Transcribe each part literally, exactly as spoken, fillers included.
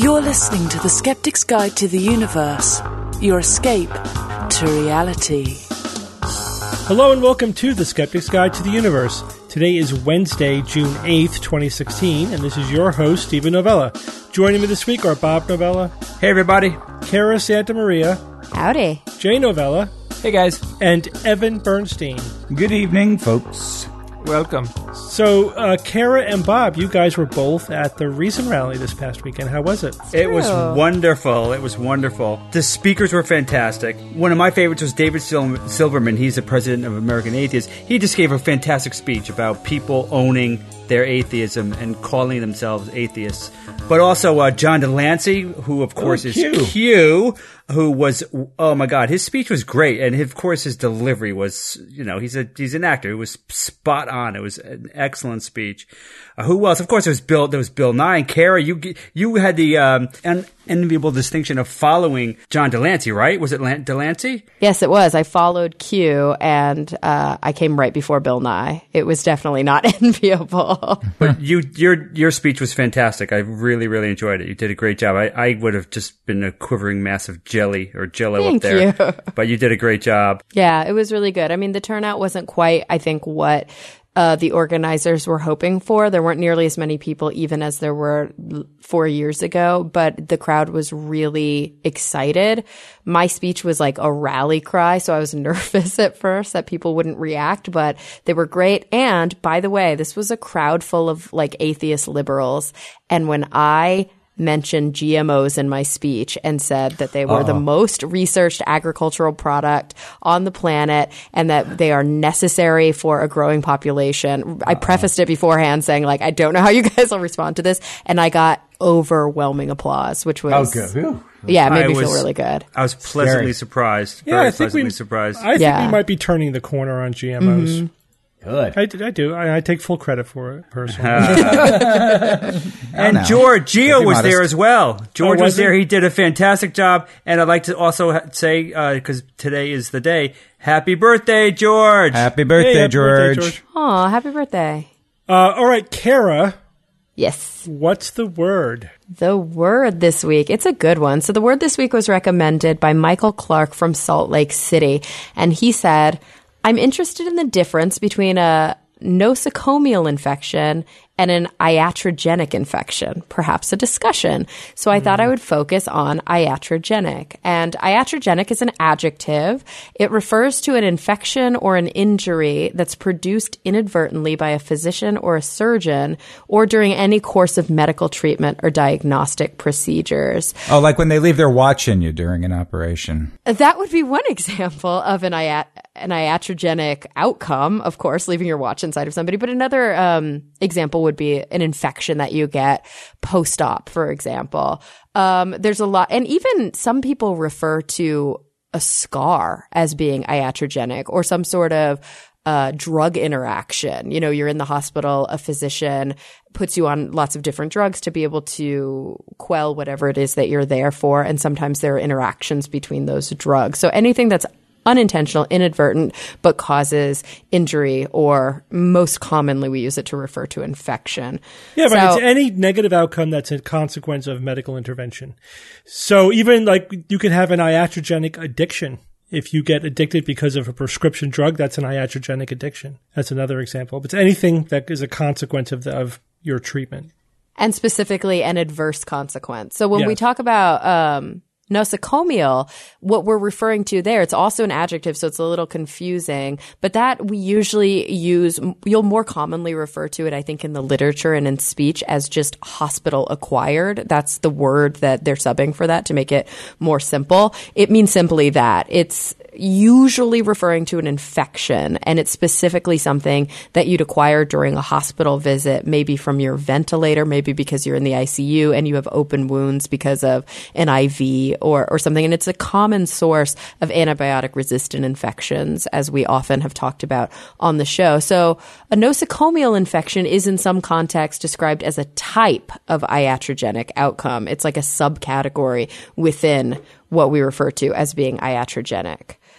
You're listening to The Skeptic's Guide to the Universe, your escape to reality. Hello and welcome to The Skeptic's Guide to the Universe. Today is Wednesday, June eighth, twenty sixteen, and this is your host, Stephen Novella. Joining me this week are Bob Novella. Hey, everybody. Kara Santa Maria. Howdy. Jay Novella. Hey, guys. And Evan Bernstein. Good evening, folks. Welcome. So, uh, Kara and Bob, you guys were both at the Reason Rally this past weekend. How was it? It was wonderful. It was wonderful. The speakers were fantastic. One of my favorites was David Sil- Silverman. He's the president of American Atheists. He just gave a fantastic speech about people owning their atheism and calling themselves atheists. But also uh, John Delancey, who of course oh, is Q. Q, who was, oh my God, his speech was great. And of course his delivery was, you know, he's a he's an actor. It was spot on. It was an excellent speech. Uh, who else? Of course, there was Bill. There was Bill Nye and Kara. You you had the um, un- enviable distinction of following John Delancey, right? Was it Lan- Delancey? Yes, it was. I followed Q, and uh, I came right before Bill Nye. It was definitely not enviable. But you, your your speech was fantastic. I really, really enjoyed it. You did a great job. I, I would have just been a quivering mass of jelly or jello Thank up there. you. But you did a great job. Yeah, it was really good. I mean, the turnout wasn't quite, I think, what uh, the organizers were hoping for. There weren't nearly as many people even as there were four years ago, but the crowd was really excited. My speech was like a rally cry, so I was nervous at first that people wouldn't react, but they were great. And by the way, this was a crowd full of like atheist liberals. And when I mentioned G M Os in my speech and said that they were Uh-oh. the most researched agricultural product on the planet and that they are necessary for a growing population. Uh-oh. I prefaced it beforehand saying, like, I don't know how you guys will respond to this. And I got overwhelming applause, which was... Oh, good. Ooh. Yeah, it made I me was, feel really good. I was pleasantly Scary. surprised. Yeah, Very I think pleasantly we, surprised. I think yeah. we might be turning the corner on G M Os. Mm-hmm. Good. I, I do. I, I take full credit for it, personally. And no. George, Gio was modest. there as well. George Oh, was was there. he? He did a fantastic job. And I'd like to also ha- say, because uh, today is the day, happy birthday, George. Happy birthday, Hey, happy George. birthday, George. Aw, happy birthday. Uh, all right, Kara, Yes. what's the word? The word this week, it's a good one. So the word this week was recommended by Michael Clark from Salt Lake City. And he said, I'm interested in the difference between a nosocomial infection and an iatrogenic infection, perhaps a discussion. So I mm. thought I would focus on iatrogenic. And iatrogenic is an adjective. It refers to an infection or an injury that's produced inadvertently by a physician or a surgeon or during any course of medical treatment or diagnostic procedures. Oh, like when they leave their watch in you during an operation. That would be one example of an, iat- an iatrogenic outcome, of course, leaving your watch inside of somebody. But another um, example would be an infection that you get post-op, for example. Um, there's a lot, and even some people refer to a scar as being iatrogenic or some sort of uh, drug interaction. You know, you're in the hospital, a physician puts you on lots of different drugs to be able to quell whatever it is that you're there for, and sometimes there are interactions between those drugs. So anything that's unintentional, inadvertent, but causes injury, or most commonly we use it to refer to infection. Yeah, but so, it's any negative outcome that's a consequence of medical intervention. So even like you could have an iatrogenic addiction. If you get addicted because of a prescription drug, that's an iatrogenic addiction. That's another example. But it's anything that is a consequence of the, of your treatment. And specifically an adverse consequence. So when yeah. we talk about um nosocomial, what we're referring to there, it's also an adjective, so it's a little confusing, but that we usually use, you'll more commonly refer to it, I think, in the literature and in speech as just hospital acquired. That's the word that they're subbing for that to make it more simple. It means simply that. It's usually referring to an infection, and it's specifically something that you'd acquire during a hospital visit, maybe from your ventilator, maybe because you're in the I C U and you have open wounds because of an I V or, or something. And it's a common source of antibiotic-resistant infections, as we often have talked about on the show. So a nosocomial infection is in some contexts described as a type of iatrogenic outcome. It's like a subcategory within what we refer to as being iatrogenic.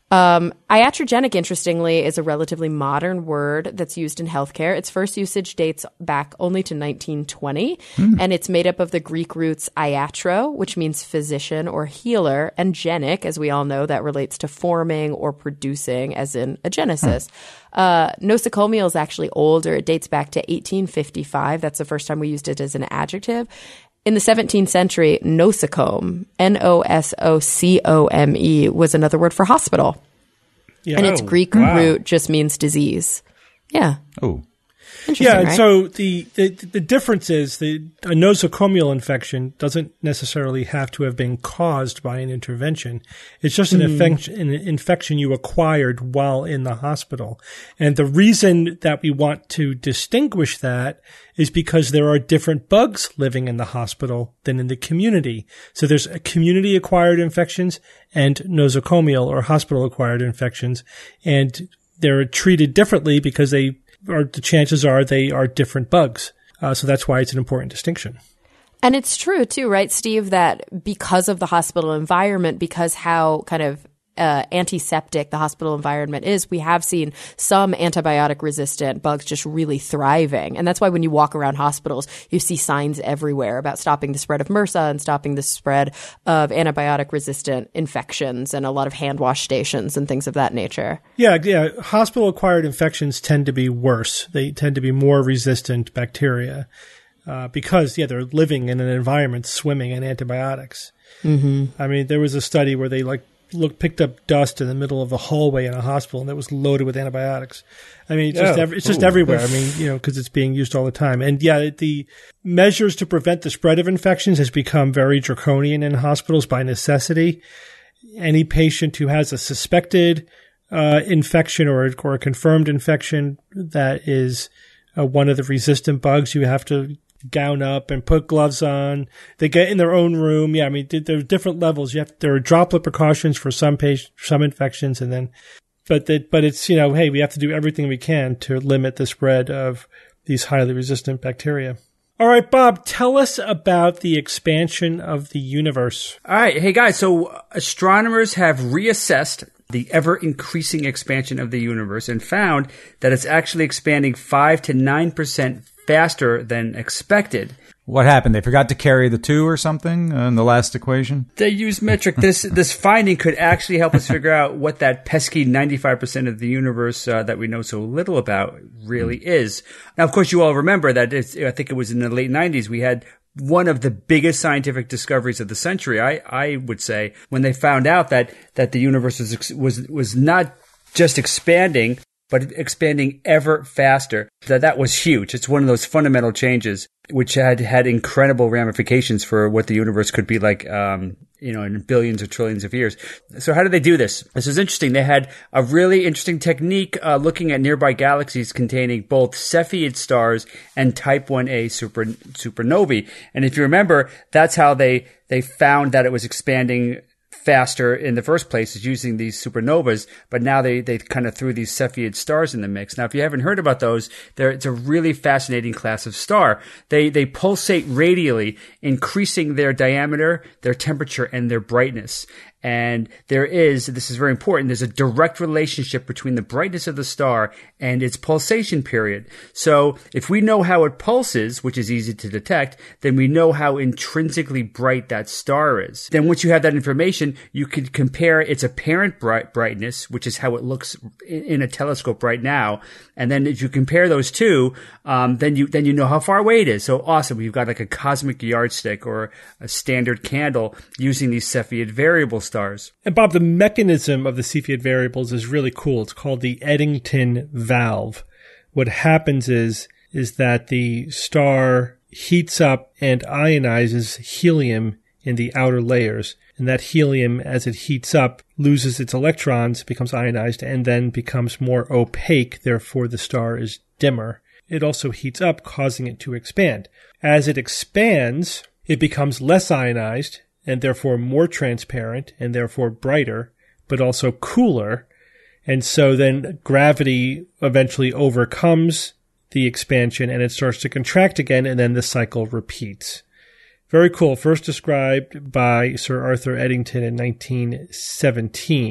Um, iatrogenic, interestingly, is a relatively modern word that's used in healthcare. Its first usage dates back only to nineteen twenty, mm. and it's made up of the Greek roots iatro, which means physician or healer, and genic, as we all know, that relates to forming or producing, as in a genesis. Mm. Uh, nosocomial is actually older. It dates back to eighteen fifty-five. That's the first time we used it as an adjective. In the seventeenth century, nosocome, N O S O C O M E, was another word for hospital. Yeah. And its oh, Greek wow. root just means disease. Yeah. Oh. Yeah, right? so the, the the difference is the a nosocomial infection doesn't necessarily have to have been caused by an intervention. It's just an, mm. infection, an infection you acquired while in the hospital. And the reason that we want to distinguish that is because there are different bugs living in the hospital than in the community. So there's community-acquired infections and nosocomial or hospital-acquired infections, and they're treated differently because they or the chances are they are different bugs. Uh, so that's why it's an important distinction. And it's true too, right, Steve, that because of the hospital environment, because how kind of uh, antiseptic the hospital environment is, we have seen some antibiotic resistant bugs just really thriving. And that's why when you walk around hospitals, you see signs everywhere about stopping the spread of MRSA and stopping the spread of antibiotic resistant infections and a lot of hand wash stations and things of that nature. Yeah, yeah. Hospital acquired infections tend to be worse. They tend to be more resistant bacteria uh, because, yeah, they're living in an environment swimming in antibiotics. Mm-hmm. I mean, there was a study where they like Look, picked up dust in the middle of the hallway in a hospital, and it was loaded with antibiotics. I mean, it's just, oh. every, it's just Ooh. everywhere. I mean, you know, because it's being used all the time. And yeah, the measures to prevent the spread of infections has become very draconian in hospitals by necessity. Any patient who has a suspected uh, infection or, or a confirmed infection that is uh, one of the resistant bugs, you have to gown up and put gloves on. They get in their own room. Yeah, I mean, there are different levels. You have there are droplet precautions for some patients, some infections, and then, but that, but it's you know, hey, we have to do everything we can to limit the spread of these highly resistant bacteria. All right, Bob, tell us about the expansion of the universe. All right, hey guys. So astronomers have reassessed the ever-increasing expansion of the universe and found that it's actually expanding five to nine percent faster than expected. What happened? They forgot to carry the two or something in the last equation? They used metric. This this finding could actually help us figure out what that pesky ninety-five percent of the universe uh, that we know so little about really is. Now, of course, you all remember that it's, I think it was in the late nineties, we had one of the biggest scientific discoveries of the century, I, I would say, when they found out that, that the universe was, was, was not just expanding, but expanding ever faster. That that was huge. It's one of those fundamental changes which had had incredible ramifications for what the universe could be like, um, you know, in billions or trillions of years. So how did they do this? This is interesting. They had a really interesting technique uh, looking at nearby galaxies containing both Cepheid stars and Type one A super, supernovae. And if you remember, that's how they they found that it was expanding faster in the first place, is using these supernovas, but now they, they kind of threw these Cepheid stars in the mix. Now, if you haven't heard about those, they're, it's a really fascinating class of star. They, they pulsate radially, increasing their diameter, their temperature, and their brightness. And there is, this is very important, there's a direct relationship between the brightness of the star and its pulsation period. So if we know how it pulses, which is easy to detect, then we know how intrinsically bright that star is. Then once you have that information, you can compare its apparent bright brightness, which is how it looks in a telescope right now. And then if you compare those two, um, then you then you know how far away it is. So awesome, you've got like a cosmic yardstick or a standard candle using these Cepheid variable stars. And Bob, the mechanism of the Cepheid variables is really cool. It's called the Eddington valve. What happens is is that the star heats up and ionizes helium in the outer layers. And that helium, as it heats up, loses its electrons, becomes ionized, and then becomes more opaque. Therefore, the star is dimmer. It also heats up, causing it to expand. As it expands, it becomes less ionized, and therefore more transparent, and therefore brighter, but also cooler. And so then gravity eventually overcomes the expansion, and it starts to contract again, and then the cycle repeats. Very cool. First described by Sir Arthur Eddington in nineteen seventeen.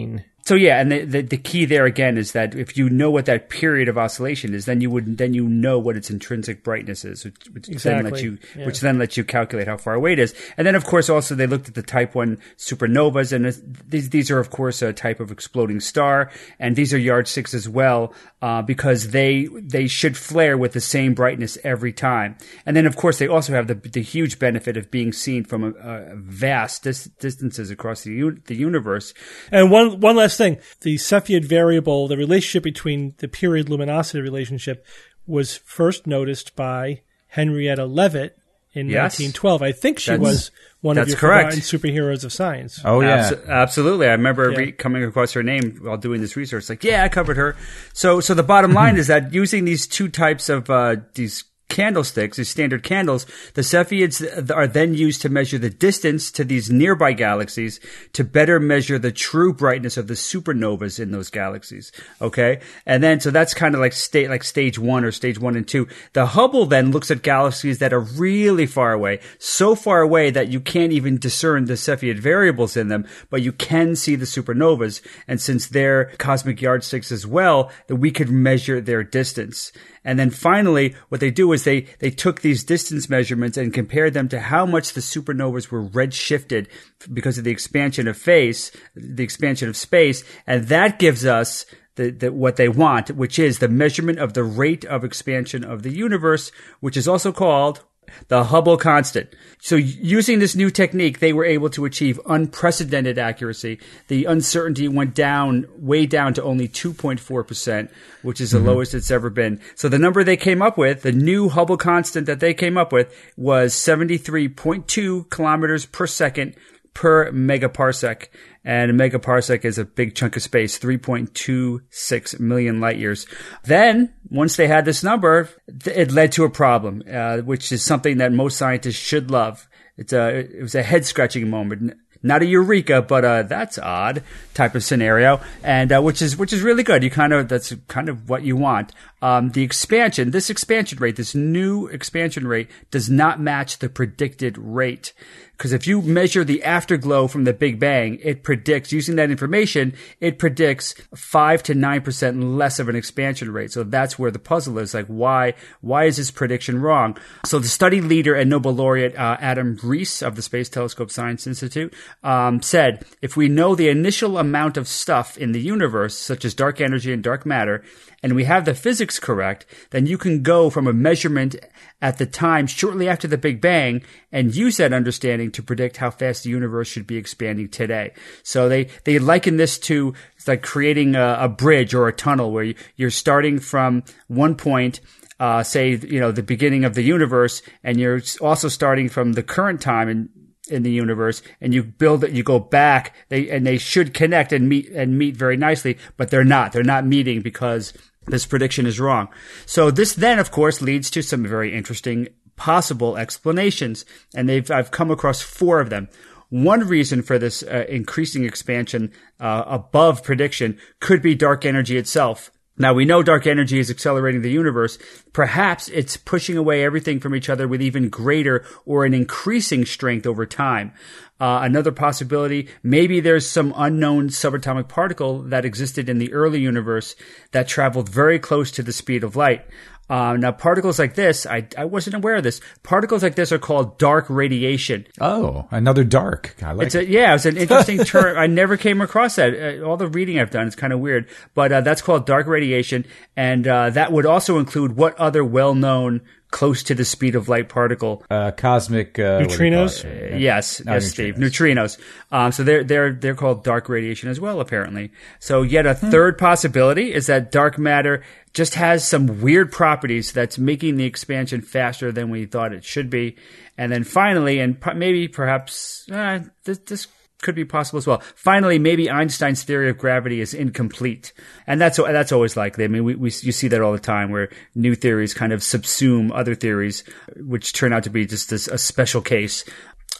So yeah, and the, the the key there again is that if you know what that period of oscillation is, then you would then you know what its intrinsic brightness is, which, which Exactly. then lets you Yeah. which then lets you calculate how far away it is. And then of course also they looked at the type one supernovas, and it- these these are of course a type of exploding star, and these are yardsticks as well uh, because they they should flare with the same brightness every time. And then of course they also have the the huge benefit of being seen from a, a vast dis- distances across the u- the universe. And one one last thing, the Cepheid variable, the relationship between the period luminosity relationship was first noticed by Henrietta Leavitt in Yes. nineteen twelve. I think she That's- was one of that's your correct. forgotten superheroes of science. Oh yeah. Abso- absolutely. I remember Yeah. re- coming across her name while doing this research. Like, yeah, I covered her. So, so the bottom line is that using these two types of uh, these candlesticks, these standard candles, the Cepheids are then used to measure the distance to these nearby galaxies to better measure the true brightness of the supernovas in those galaxies. Okay, and then so that's kind of like state like stage one or stage one and two. The Hubble then looks at galaxies that are really far away, so far away that you can't even discern the Cepheid variables in them, but you can see the supernovas. And since they're cosmic yardsticks as well, that we could measure their distance. And then finally, what they do is they, they took these distance measurements and compared them to how much the supernovas were redshifted because of the expansion of phase, the expansion of space. And that gives us the, the, what they want, which is the measurement of the rate of expansion of the universe, which is also called the Hubble constant. So using this new technique, they were able to achieve unprecedented accuracy. The uncertainty went down, way down to only two point four percent, which is the mm-hmm. lowest it's ever been. So the number they came up with, the new Hubble constant that they came up with, was seventy-three point two kilometers per second per megaparsec. And a megaparsec is a big chunk of space, three point two six million light years. Then, once they had this number, th- it led to a problem, uh, which is something that most scientists should love. It's a, it was a head-scratching moment. Not a eureka, but a that's odd type of scenario, and uh, which is which is really good. You kind of that's kind of what you want. Um, the expansion, this expansion rate, this new expansion rate, does not match the predicted rate. Because if you measure the afterglow from the Big Bang, it predicts, using that information, it predicts five to nine percent less of an expansion rate. So that's where the puzzle is. Like, why, why is this prediction wrong? So the study leader and Nobel laureate, uh, Adam Rees of the Space Telescope Science Institute, um, said, if we know the initial amount of stuff in the universe, such as dark energy and dark matter, and we have the physics correct, then you can go from a measurement at the time shortly after the Big Bang and use that understanding to predict how fast the universe should be expanding today. So they, they liken this to like creating a, a bridge or a tunnel where you, you're starting from one point, uh, say, you know, the beginning of the universe, and you're also starting from the current time in in the universe, and you build it, you go back, they, and they should connect and meet, and meet very nicely, but they're not. They're not meeting because this prediction is wrong. So this then, of course, leads to some very interesting possible explanations, and they've, I've come across four of them. One reason for this uh, increasing expansion uh, above prediction could be dark energy itself. Now, we know dark energy is accelerating the universe. Perhaps it's pushing away everything from each other with even greater or an increasing strength over time. Uh, another possibility, maybe there's some unknown subatomic particle that existed in the early universe that traveled very close to the speed of light. Uh, now, particles like this, I, I wasn't aware of this. Particles like this are called dark radiation. Oh, another dark. I like It's it. a, yeah, it's an interesting term. I never came across that. Uh, all the reading I've done is kind of weird, but uh, that's called dark radiation, and uh, that would also include what other well-known close to the speed of light particle? Uh, cosmic uh, what do you call Neutrinos? it? Uh, yes, Not yes, Steve. Neutrinos. Um, so they're they're they're called dark radiation as well, apparently. So yet a third possibility is that dark matter just has some weird properties that's making the expansion faster than we thought it should be. And then finally, and p- maybe perhaps uh, this, this could be possible as well. Finally, maybe Einstein's theory of gravity is incomplete, and that's that's always likely. I mean, we, we you see that all the time, where new theories kind of subsume other theories, which turn out to be just this, a special case.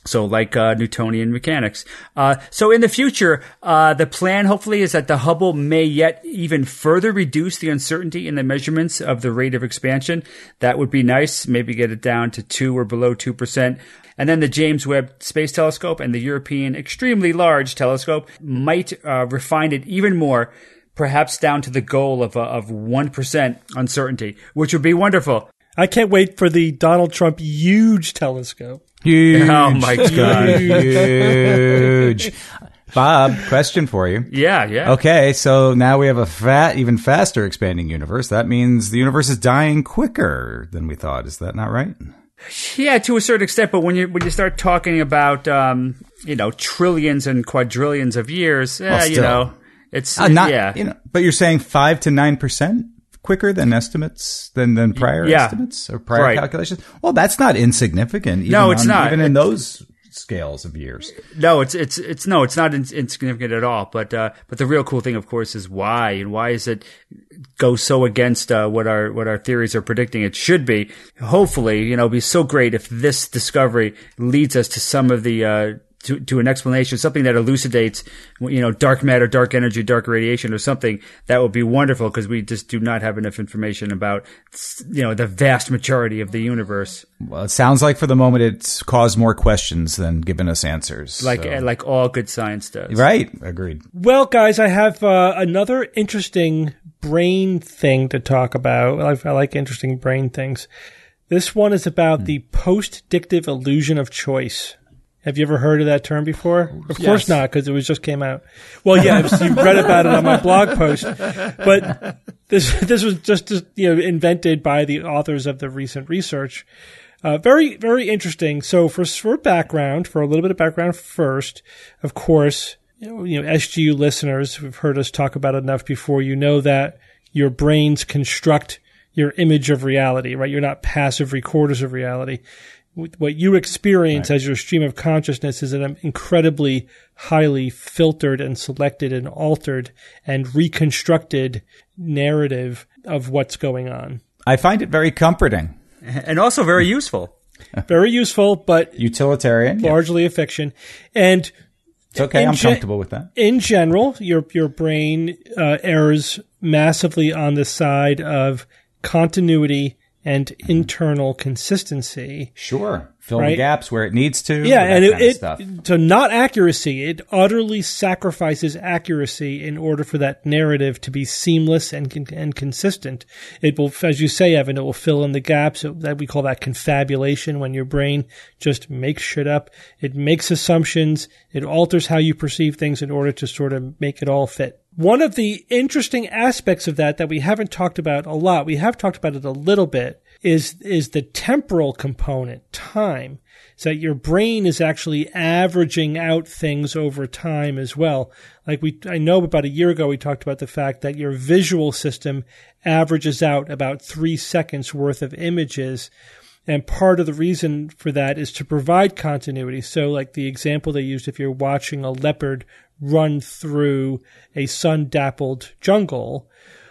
So like uh, Newtonian mechanics. Uh, so in the future, uh, the plan hopefully is that the Hubble may yet even further reduce the uncertainty in the measurements of the rate of expansion. That would be nice. Maybe get it down to two or below two percent. And then the James Webb Space Telescope and the European Extremely Large Telescope might uh, refine it even more, perhaps down to the goal of uh, of one percent uncertainty, which would be wonderful. I can't wait for the Donald Trump huge telescope. Huge. Oh my God. Huge. Bob, question for you. Yeah, yeah. Okay, so now we have a fat, even faster expanding universe. That means the universe is dying quicker than we thought. Is that not right? Yeah, to a certain extent, but when you when you start talking about um, you know, trillions and quadrillions of years, eh, Well, you still. know, it's Uh, not, yeah. you know, but you're saying five to nine percent quicker than estimates than than prior Yeah. estimates or prior Right. calculations. Well, that's not insignificant. Even No, it's on- not. Even in those scales of years. No, it's it's it's no, it's not in, insignificant at all. But uh, but the real cool thing, of course, is why and why is it go so against uh, what our what our theories are predicting it should be. Hopefully, you know, it'd be so great if this discovery leads us to some of the uh, to to an explanation, something that elucidates, you know, dark matter, dark energy, dark radiation, or something. That would be wonderful because we just do not have enough information about, you know, the vast majority of the universe. Well, it sounds like for the moment it's caused more questions than given us answers. Like so. like all good science does. Right. Agreed. Well, guys, I have uh, another interesting brain thing to talk about. I, I like interesting brain things. This one is about Hmm. the post-dictive illusion of choice. Have you ever heard of that term before? Of Yes. course not, because it was just came out. Well, yeah, you read about it on my blog post. But this this was just, just you know invented by the authors of the recent research. Uh, very very interesting. So for for background, for a little bit of background first, of course, you know, you know S G U listeners who've heard us talk about it enough before, you know that your brains construct your image of reality, right? You're not passive recorders of reality. What you experience right. as your stream of consciousness is an incredibly highly filtered and selected and altered and reconstructed narrative of what's going on. I find it very comforting. And also very useful. Very useful, but utilitarian. Largely yeah. a fiction. And it's okay. I'm ge- comfortable with that. In general, your your brain uh, errs massively on the side of continuity and internal consistency. Sure. Fill right? the gaps where it needs to. Yeah, and it, it stuff. so not accuracy. It utterly sacrifices accuracy in order for that narrative to be seamless and and consistent. It will, as you say, Evan, it will fill in the gaps. That we call that confabulation, when your brain just makes shit up. It makes assumptions. It alters how you perceive things in order to sort of make it all fit. One of the interesting aspects of that that we haven't talked about a lot, we have talked about it a little bit, is is the temporal component, time. So that your brain is actually averaging out things over time as well. Like we, I know about a year ago we talked about the fact that your visual system averages out about three seconds worth of images. And part of the reason for that is to provide continuity. So like the example they used, if you're watching a leopard run through a sun-dappled jungle,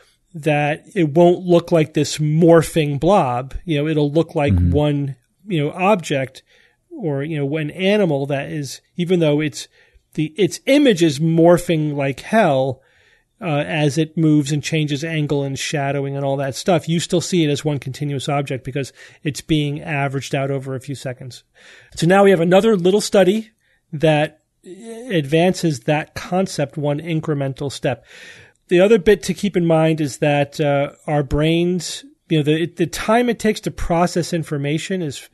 that it won't look like this morphing blob. You know, it'll look like mm-hmm. one, you know, object or, you know, an animal that is, even though it's the, its image is morphing like hell, uh, as it moves and changes angle and shadowing and all that stuff, you still see it as one continuous object because it's being averaged out over a few seconds. So now we have another little study that advances that concept one incremental step. The other bit to keep in mind is that uh, our brains, you know, the the time it takes to process information is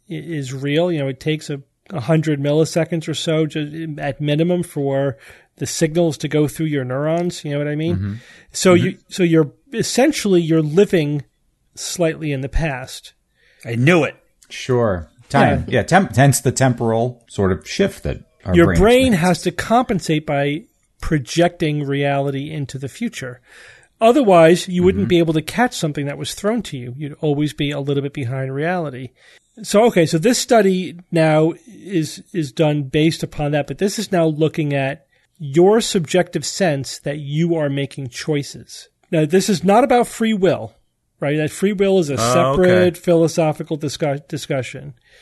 is real. You know, it takes a, a hundred milliseconds or so just at minimum for the signals to go through your neurons. You know what I mean? Mm-hmm. So mm-hmm. you so you're essentially you're living slightly in the past. I knew it. Sure, time. Yeah, yeah temp- hence the temporal sort of shift that our your brain makes. has to compensate by projecting reality into the future. Otherwise, you wouldn't mm-hmm. be able to catch something that was thrown to you. You'd always be a little bit behind reality. So, okay, so this study now is is done based upon that, but this is now looking at your subjective sense that you are making choices. Now, this is not about free will, right? That free will is a separate oh, okay. philosophical discuss- discussion.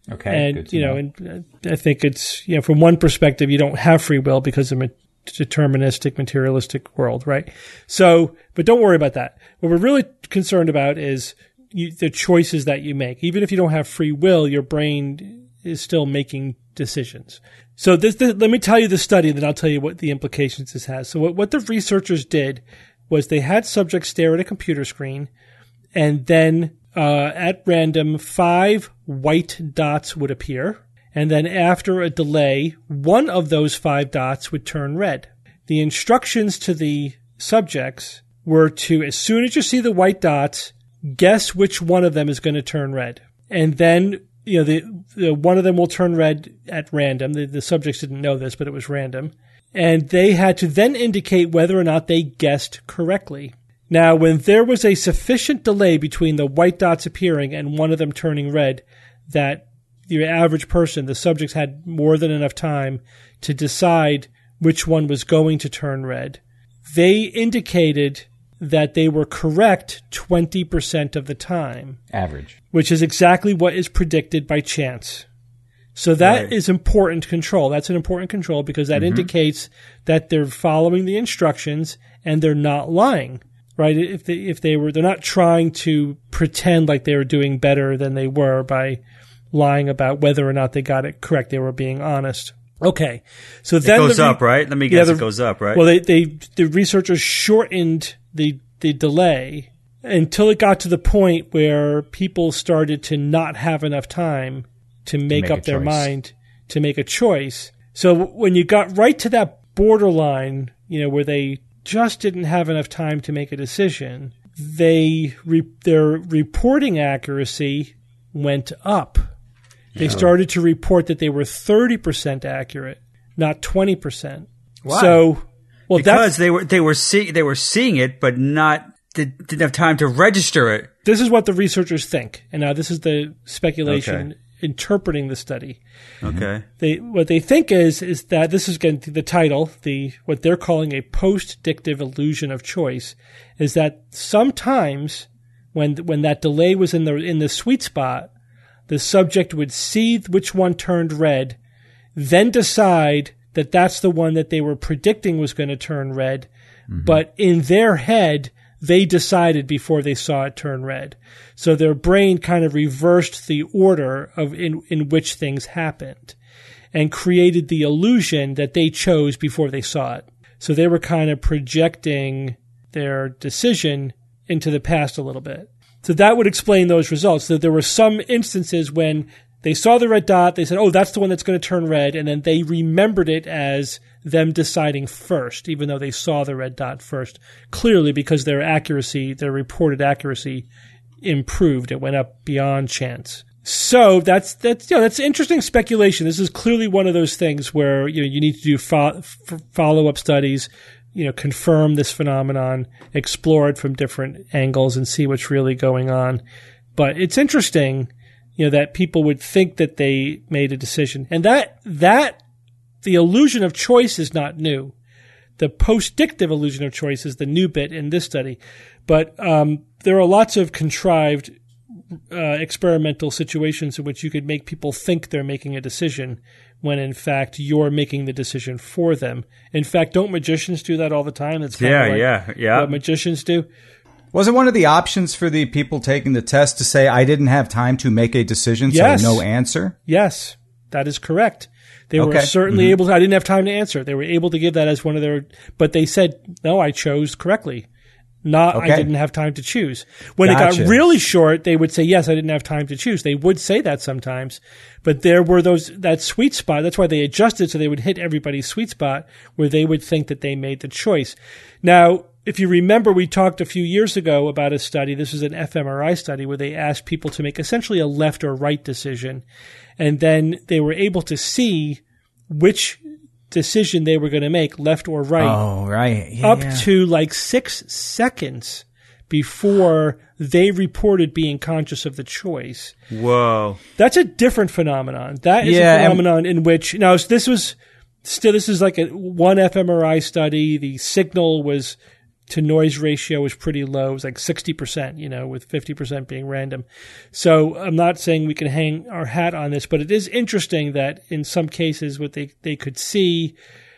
Okay. And, good to you know, and uh, I think it's, you know, from one perspective, you don't have free will because of a deterministic, materialistic world, right? So, but don't worry about that. What we're really concerned about is you, the choices that you make. Even if you don't have free will, your brain is still making decisions. So this, this, let me tell you the study, then I'll tell you what the implications this has. So what, what the researchers did was they had subjects stare at a computer screen, and then uh, at random, five white dots would appear. And then after a delay, one of those five dots would turn red. The instructions to the subjects were to, as soon as you see the white dots, guess which one of them is going to turn red. And then, you know, the, the one of them will turn red at random. The, the subjects didn't know this, but it was random. And they had to then indicate whether or not they guessed correctly. Now, when there was a sufficient delay between the white dots appearing and one of them turning red, that the average person, the subjects had more than enough time to decide which one was going to turn red. They indicated that they were correct twenty percent of the time. Average. Which is exactly what is predicted by chance. So that right. is important control. That's an important control because that mm-hmm. indicates that they're following the instructions and they're not lying. Right? If they, if they were, they're not trying to pretend like they were doing better than they were by lying about whether or not they got it correct. They were being honest. Okay. So then it goes the re- up, right? Let me guess yeah, the, it goes up, right? Well, they, they, the researchers shortened the, the delay until it got to the point where people started to not have enough time to make, to make up their mind to make a choice. So when you got right to that borderline, you know, where they just didn't have enough time to make a decision, they re- their reporting accuracy went up. They yeah. started to report that they were thirty percent accurate, not twenty percent. Why? So, well, because that's, they were they were see, they were seeing it, but not did, didn't have time to register it. This is what the researchers think, and now this is the speculation. Okay. Interpreting the study. Okay. They what they think is is that this is again the title, the what they're calling a post-dictive illusion of choice, is that sometimes when when that delay was in the in the sweet spot, the subject would see which one turned red, then decide that that's the one that they were predicting was going to turn red, mm-hmm. but in their head they decided before they saw it turn red. So their brain kind of reversed the order of in, in which things happened and created the illusion that they chose before they saw it. So they were kind of projecting their decision into the past a little bit. So that would explain those results. So there were some instances when they saw the red dot, they said, oh, that's the one that's going to turn red, and then they remembered it as them deciding first, even though they saw the red dot first, clearly because their accuracy, their reported accuracy improved. It went up beyond chance. So that's that's you know that's interesting speculation. This is clearly one of those things where you know you need to do fo- follow-up studies, you know, confirm this phenomenon, explore it from different angles, and see what's really going on. But it's interesting, you know, that people would think that they made a decision, and that that the illusion of choice is not new. The post-dictive illusion of choice is the new bit in this study. But um, there are lots of contrived uh, experimental situations in which you could make people think they're making a decision when, in fact, you're making the decision for them. In fact, don't magicians do that all the time? That's kind yeah, of like yeah, yeah. what magicians do. Was it one of the options for the people taking the test to say, I didn't have time to make a decision, yes. so no answer? Yes, that is correct. They okay. were certainly mm-hmm. able to, I didn't have time to answer. They were able to give that as one of their, but they said, no, I chose correctly. Not, okay. I didn't have time to choose. When gotcha. it got really short, they would say, yes, I didn't have time to choose. They would say that sometimes, but there were those, that sweet spot. That's why they adjusted so they would hit everybody's sweet spot where they would think that they made the choice. Now, if you remember, we talked a few years ago about a study. This was an fMRI study where they asked people to make essentially a left or right decision. And then they were able to see which decision they were going to make, left or right. Oh, right. Yeah, up yeah. to like six seconds before they reported being conscious of the choice. Whoa. That's a different phenomenon. That is yeah, a phenomenon in which, now this was still, this is like a one fMRI study. The signal was to noise ratio was pretty low. It was like sixty percent, you know, with fifty percent being random. So I'm not saying we can hang our hat on this, but it is interesting that in some cases what they, they could see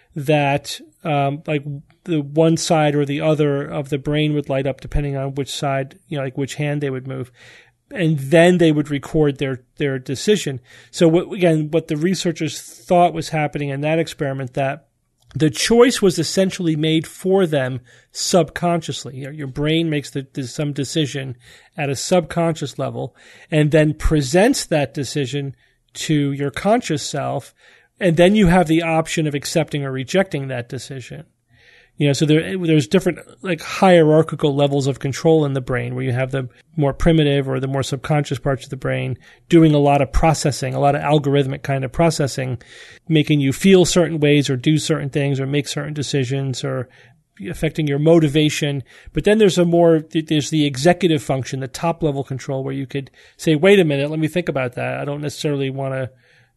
that um, like the one side or the other of the brain would light up depending on which side, you know, like which hand they would move. And then they would record their, their decision. So what, again, what the researchers thought was happening in that experiment, that the choice was essentially made for them subconsciously. Your, your brain makes the, the, some decision at a subconscious level and then presents that decision to your conscious self. And then you have the option of accepting or rejecting that decision. You know, so there, there's different like hierarchical levels of control in the brain where you have the more primitive or the more subconscious parts of the brain doing a lot of processing, a lot of algorithmic kind of processing, making you feel certain ways or do certain things or make certain decisions or affecting your motivation. But then there's a more, there's the executive function, the top level control where you could say, wait a minute, let me think about that. I don't necessarily want to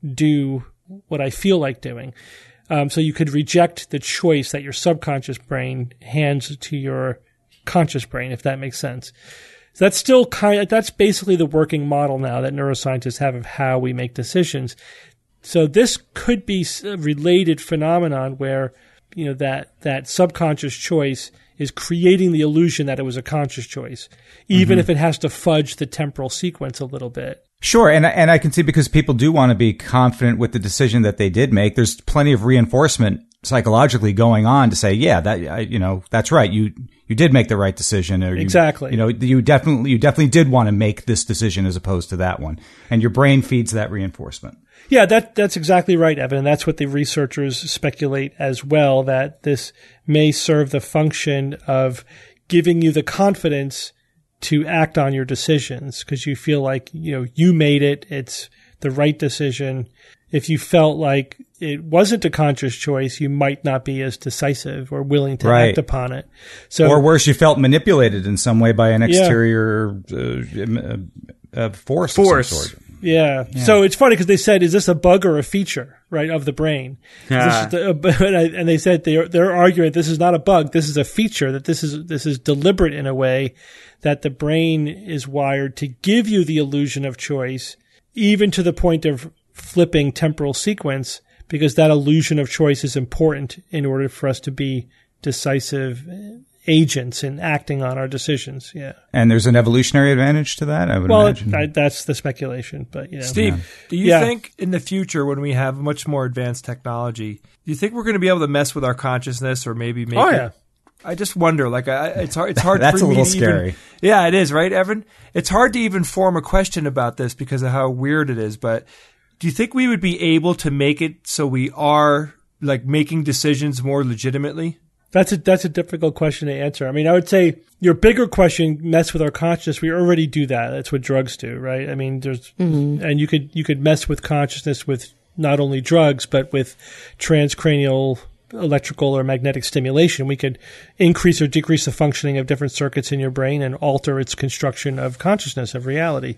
do what I feel like doing. Um, so you could reject the choice that your subconscious brain hands to your conscious brain, if that makes sense. So that's still kind of, that's basically the working model now that neuroscientists have of how we make decisions. So this could be a related phenomenon where, you know, that, that subconscious choice is creating the illusion that it was a conscious choice, even mm-hmm. if it has to fudge the temporal sequence a little bit. Sure, and and I can see because people do want to be confident with the decision that they did make. There's plenty of reinforcement psychologically going on to say, yeah, that you know, that's right. You you did make the right decision, or you, exactly. You know, you definitely you definitely did want to make this decision as opposed to that one, and your brain feeds that reinforcement. Yeah, that that's exactly right, Evan. And that's what the researchers speculate as well, that this may serve the function of giving you the confidence to act on your decisions because you feel like, you know, you made it. It's the right decision. If you felt like it wasn't a conscious choice, you might not be as decisive or willing to right. act upon it. So, or worse, you felt manipulated in some way by an exterior yeah. uh, uh, force. Force. Of some sort. Yeah. yeah. So it's funny because they said, is this a bug or a feature, right, of the brain? Ah. This is the, and they said they're, they're arguing this is not a bug. This is a feature, that this is, this is deliberate in a way that the brain is wired to give you the illusion of choice, even to the point of flipping temporal sequence, because that illusion of choice is important in order for us to be decisive agents in acting on our decisions. Yeah. And there's an evolutionary advantage to that, I would well, imagine. Well, that's the speculation, but you know. Steve, yeah. do you yeah. think in the future when we have much more advanced technology, do you think we're going to be able to mess with our consciousness or maybe make Oh, it, yeah. I just wonder, like, I, it's hard, it's hard That's for a me little to scary. even, yeah, it is, right, Evan? It's hard to even form a question about this because of how weird it is, but do you think we would be able to make it so we are, like, making decisions more legitimately? That's a that's a difficult question to answer. I mean, I would say your bigger question, mess with our consciousness. We already do that. That's what drugs do, right? I mean, there's mm-hmm. and you could you could mess with consciousness with not only drugs but with transcranial electrical or magnetic stimulation. We could increase or decrease the functioning of different circuits in your brain and alter its construction of consciousness, of reality.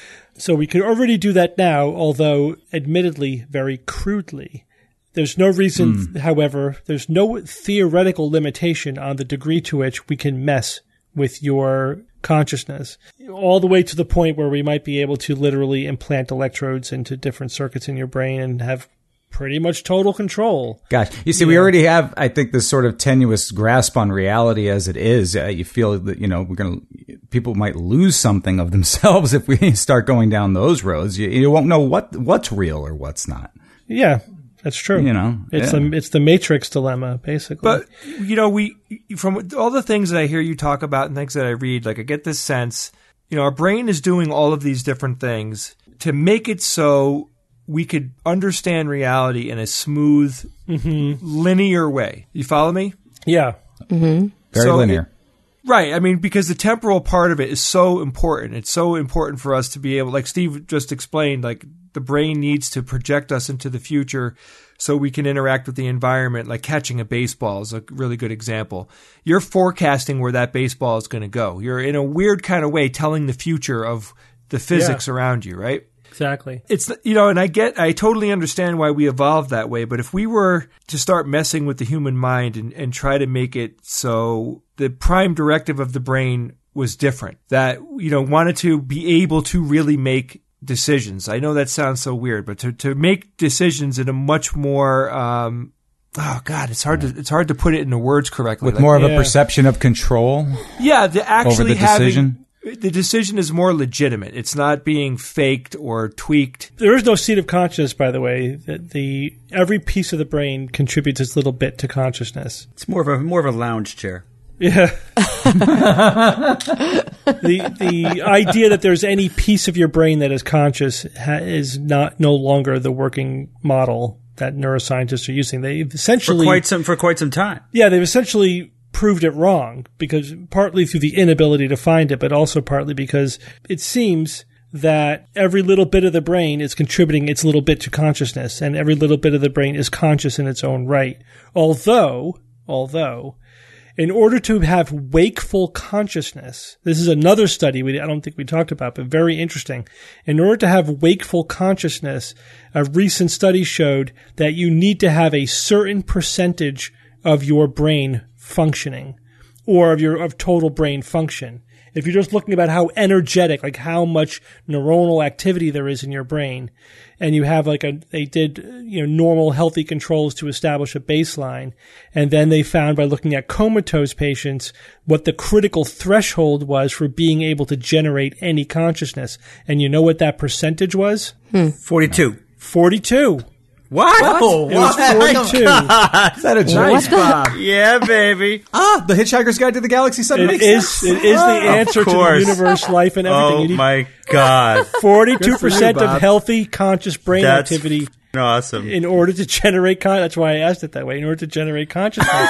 So we could already do that now, although admittedly very crudely. There's no reason, mm. however, there's no theoretical limitation on the degree to which we can mess with your consciousness, all the way to the point where we might be able to literally implant electrodes into different circuits in your brain and have pretty much total control. Gosh, you see, yeah. we already have, I think, this sort of tenuous grasp on reality as it is. Uh, you feel that, you know, we're going to, people might lose something of themselves if we start going down those roads. You, you won't know what what's real or what's not. Yeah. That's true. You know, it's yeah. the it's the Matrix dilemma, basically. But you know, we from all the things that I hear you talk about and things that I read, like I get this sense, you know, our brain is doing all of these different things to make it so we could understand reality in a smooth, mm-hmm. linear way. You follow me? Yeah. Mm-hmm. Very so linear. It, right. I mean, because the temporal part of it is so important. It's so important for us to be able, like Steve just explained, like the brain needs to project us into the future so we can interact with the environment, like catching a baseball is a really good example. You're forecasting where that baseball is going to go. You're in a weird kind of way telling the future of the physics yeah. around you, right? Exactly. It's, you know, and I get, I totally understand why we evolved that way. But if we were to start messing with the human mind and, and try to make it so the prime directive of the brain was different, that, you know, wanted to be able to really make decisions. I know that sounds so weird, but to, to make decisions in a much more, um, oh God, it's hard to, it's hard to put it into words correctly. With like, more of yeah. a perception of control. Yeah, the actually over the having, decision. The decision is more legitimate. It's not being faked or tweaked. There is no seat of consciousness, by the way. That the every piece of the brain contributes its little bit to consciousness. It's more of a more of a lounge chair. Yeah. the the idea that there's any piece of your brain that is conscious ha- is not no longer the working model that neuroscientists are using. They essentially For quite some for quite some time. Yeah, they've essentially proved it wrong, because partly through the inability to find it, but also partly because it seems that every little bit of the brain is contributing its little bit to consciousness, and every little bit of the brain is conscious in its own right. Although, although, in order to have wakeful consciousness, this is another study we I don't think we talked about, but very interesting. In order to have wakeful consciousness, a recent study showed that you need to have a certain percentage of your brain functioning, or of your of total brain function. If you're just looking about how energetic, like how much neuronal activity there is in your brain, and you have like a, they did, you know, normal healthy controls to establish a baseline, and then they found by looking at comatose patients what the critical threshold was for being able to generate any consciousness. And you know what that percentage was? Hmm. Forty-two. Forty-two. What? It was forty-two. Is that a joke? Nice, Bob. Yeah, baby. Ah, The Hitchhiker's Guide to the Galaxy seven It makes is, sense. it is the answer to the course. universe, life, and everything. Oh You need my God. forty-two percent Good for you, of Bob. healthy, conscious brain That's activity awesome. in order to generate con- that's why I asked it that way, in order to generate consciousness.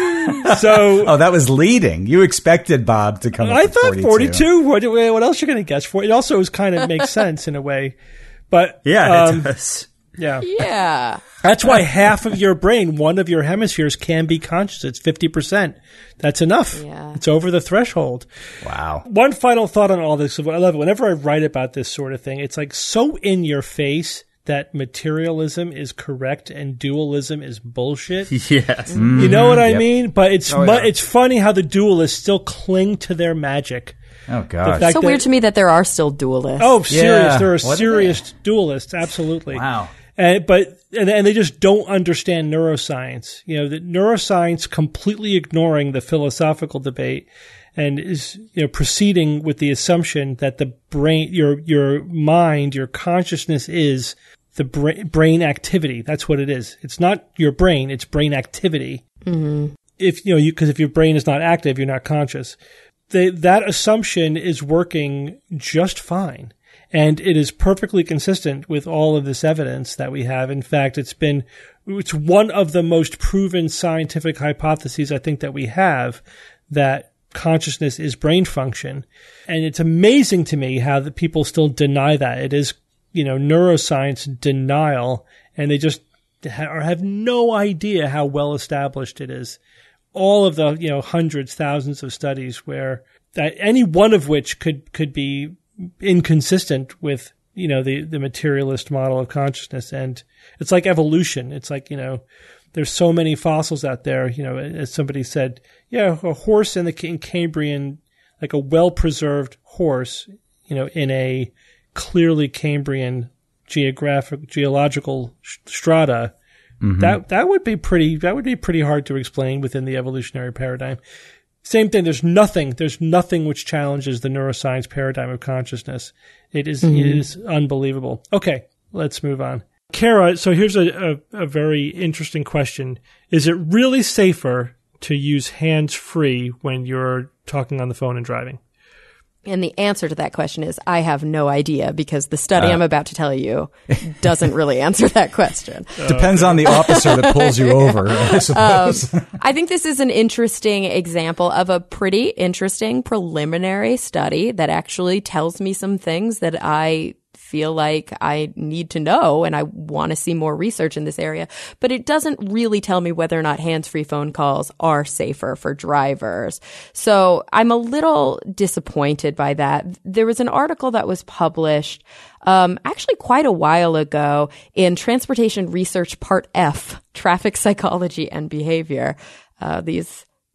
So Oh, that was leading. You expected Bob to come up I with thought forty-two. forty-two. What, what else you going to guess for? It also is kind of makes sense in a way. But Yeah, um, it does. yeah. Yeah. That's why half of your brain, one of your hemispheres, can be conscious. It's fifty percent. That's enough. Yeah. It's over the threshold. Wow. One final thought on all this. I love it. Whenever I write about this sort of thing, it's like so in your face that materialism is correct and dualism is bullshit. Yes. You know what I Yep. mean? But it's Oh, mu- yeah. it's funny how the dualists still cling to their magic. Oh, The gosh. fact So that- weird to me that there are still dualists. Oh, serious. Yeah. There are What are serious dualists. Absolutely. Wow. And, but and, and they just don't understand neuroscience. You know, the neuroscience completely ignoring the philosophical debate and is, you know, proceeding with the assumption that the brain, your your mind, your consciousness is the bra- brain activity. That's what it is. It's not your brain; it's brain activity. Mm-hmm. If you know, you because if your brain is not active, you're not conscious. They, that assumption is working just fine. And it is perfectly consistent with all of this evidence that we have. In fact, it's been, it's one of the most proven scientific hypotheses I think that we have, that consciousness is brain function. And it's amazing to me how the people still deny that. It is, you know, neuroscience denial, and they just ha- have no idea how well established it is. All of the, you know, hundreds, thousands of studies where that any one of which could, could be inconsistent with, you know, the, the materialist model of consciousness. And it's like evolution. It's like, you know, there's so many fossils out there, you know, as somebody said, yeah, a horse in the in Cambrian, like a well-preserved horse, you know, in a clearly Cambrian geographic, geological strata, mm-hmm. that, that would be pretty, that would be pretty hard to explain within the evolutionary paradigm. Same thing. There's nothing. There's nothing which challenges the neuroscience paradigm of consciousness. It is. Mm-hmm. It is unbelievable. Okay, let's move on. Kara, so here's a, a, a very interesting question. Is it really safer to use hands-free when you're talking on the phone and driving? And the answer to that question is I have no idea, because the study uh, I'm about to tell you doesn't really answer that question. Depends on the officer that pulls you over, I suppose. Um, I think this is an interesting example of a pretty interesting preliminary study that actually tells me some things that I feel like I need to know, and I want to see more research in this area. But it doesn't really tell me whether or not hands-free phone calls are safer for drivers. So I'm a little disappointed by that. There was an article that was published um, actually quite a while ago in Transportation Research Part F, Traffic Psychology and Behavior. Uh, these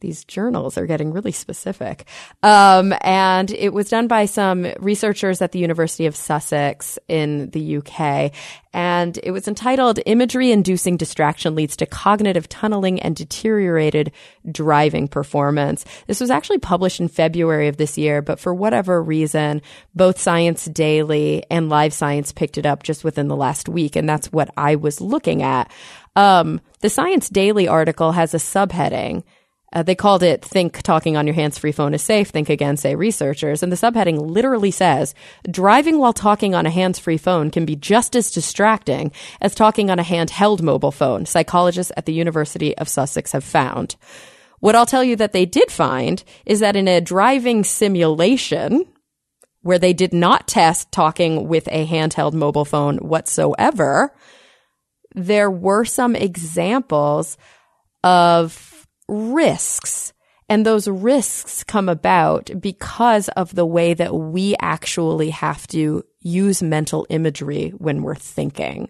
These journals are getting really specific. Um, and it was done by some researchers at the University of Sussex in the U K. And it was entitled Imagery-Inducing Distraction Leads to Cognitive Tunneling and Deteriorated Driving Performance. This was actually published in February of this year, but for whatever reason, both Science Daily and Live Science picked it up just within the last week. And that's what I was looking at. Um, the Science Daily article has a subheading. Uh, they called it Think Talking on Your Hands-Free Phone is Safe. Think Again, say researchers. And the subheading literally says, driving while talking on a hands-free phone can be just as distracting as talking on a handheld mobile phone, psychologists at the University of Sussex have found. What I'll tell you that they did find is that in a driving simulation, where they did not test talking with a handheld mobile phone whatsoever, there were some examples of risks. And those risks come about because of the way that we actually have to use mental imagery when we're thinking.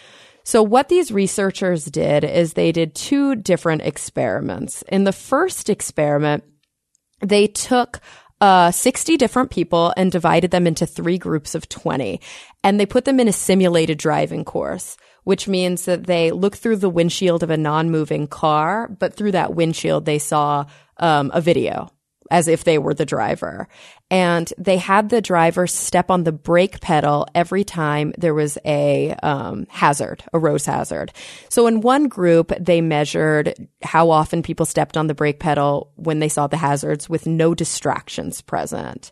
So what these researchers did is they did two different experiments. In the first experiment, they took uh, sixty different people and divided them into three groups of twenty. And they put them in a simulated driving course, which means that they look through the windshield of a non-moving car, but through that windshield, they saw um, a video as if they were the driver. And they had the driver step on the brake pedal every time there was a um, hazard, a road hazard. So in one group, they measured how often people stepped on the brake pedal when they saw the hazards with no distractions present.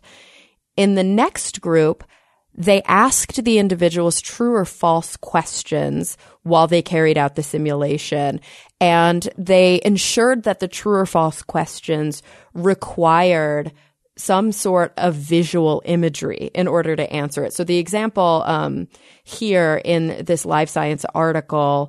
In the next group, they asked the individuals true or false questions while they carried out the simulation, and they ensured that the true or false questions required some sort of visual imagery in order to answer it. So the example um, here in this Live Science article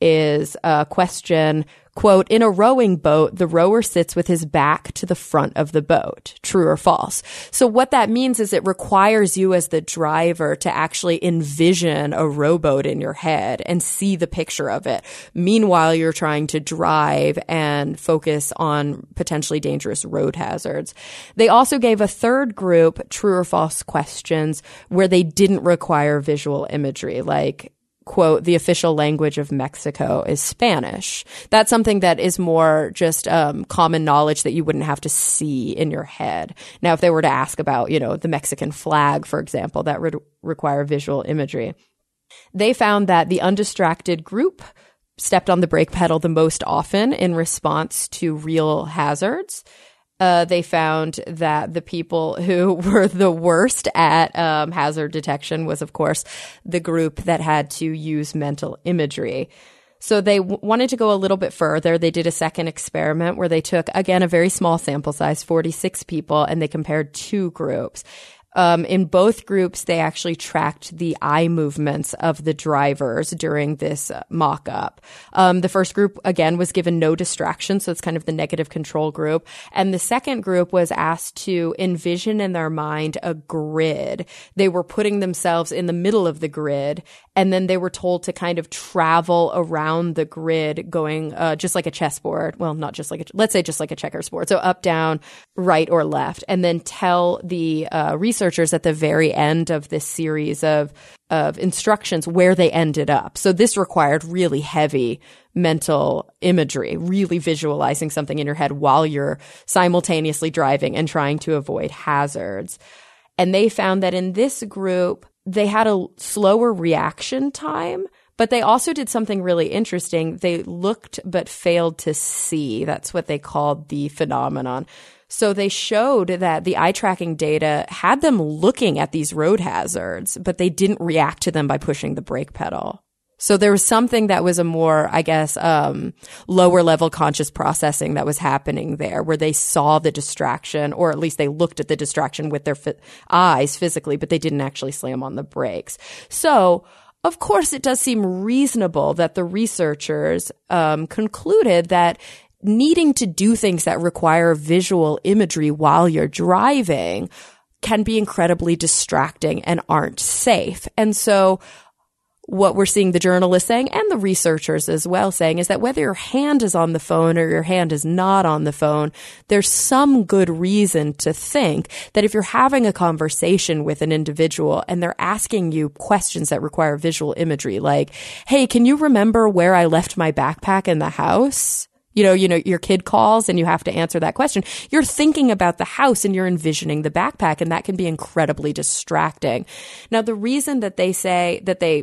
is a question, quote, in a rowing boat, the rower sits with his back to the front of the boat. True or false? So what that means is it requires you as the driver to actually envision a rowboat in your head and see the picture of it. Meanwhile, you're trying to drive and focus on potentially dangerous road hazards. They also gave a third group true or false questions where they didn't require visual imagery, like, quote, the official language of Mexico is Spanish. That's something that is more just um, common knowledge that you wouldn't have to see in your head. Now, if they were to ask about, you know, the Mexican flag, for example, that would require visual imagery. They found that the undistracted group stepped on the brake pedal the most often in response to real hazards. Uh, they found that the people who were the worst at um, hazard detection was, of course, the group that had to use mental imagery. So they w- wanted to go a little bit further. They did a second experiment where they took, again, a very small sample size, forty-six people, and they compared two groups. Um, in both groups, they actually tracked the eye movements of the drivers during this uh, mock-up. Um, the first group, again, was given no distraction, so it's kind of the negative control group. And the second group was asked to envision in their mind a grid. They were putting themselves in the middle of the grid, and then they were told to kind of travel around the grid going uh, just like a chessboard. Well, not just like a, let's say just like a checkerboard. So up, down, right, or left, and then tell the uh, researchers at the very end of this series of of instructions where they ended up. So this required really heavy mental imagery, really visualizing something in your head while you're simultaneously driving and trying to avoid hazards. And they found that in this group, they had a slower reaction time, but they also did something really interesting. They looked but failed to see. That's what they called the phenomenon. So they showed that the eye tracking data had them looking at these road hazards, but they didn't react to them by pushing the brake pedal. So there was something that was a more, I guess, um, lower level conscious processing that was happening there, where they saw the distraction, or at least they looked at the distraction with their fi- eyes physically, but they didn't actually slam on the brakes. So, of course, it does seem reasonable that the researchers um, concluded that needing to do things that require visual imagery while you're driving can be incredibly distracting and aren't safe. And so what we're seeing the journalists saying and the researchers as well saying is that whether your hand is on the phone or your hand is not on the phone, there's some good reason to think that if you're having a conversation with an individual and they're asking you questions that require visual imagery, like, hey, can you remember where I left my backpack in the house? You know, you know, your kid calls and you have to answer that question. You're thinking about the house and you're envisioning the backpack, and that can be incredibly distracting. Now, the reason that they say that they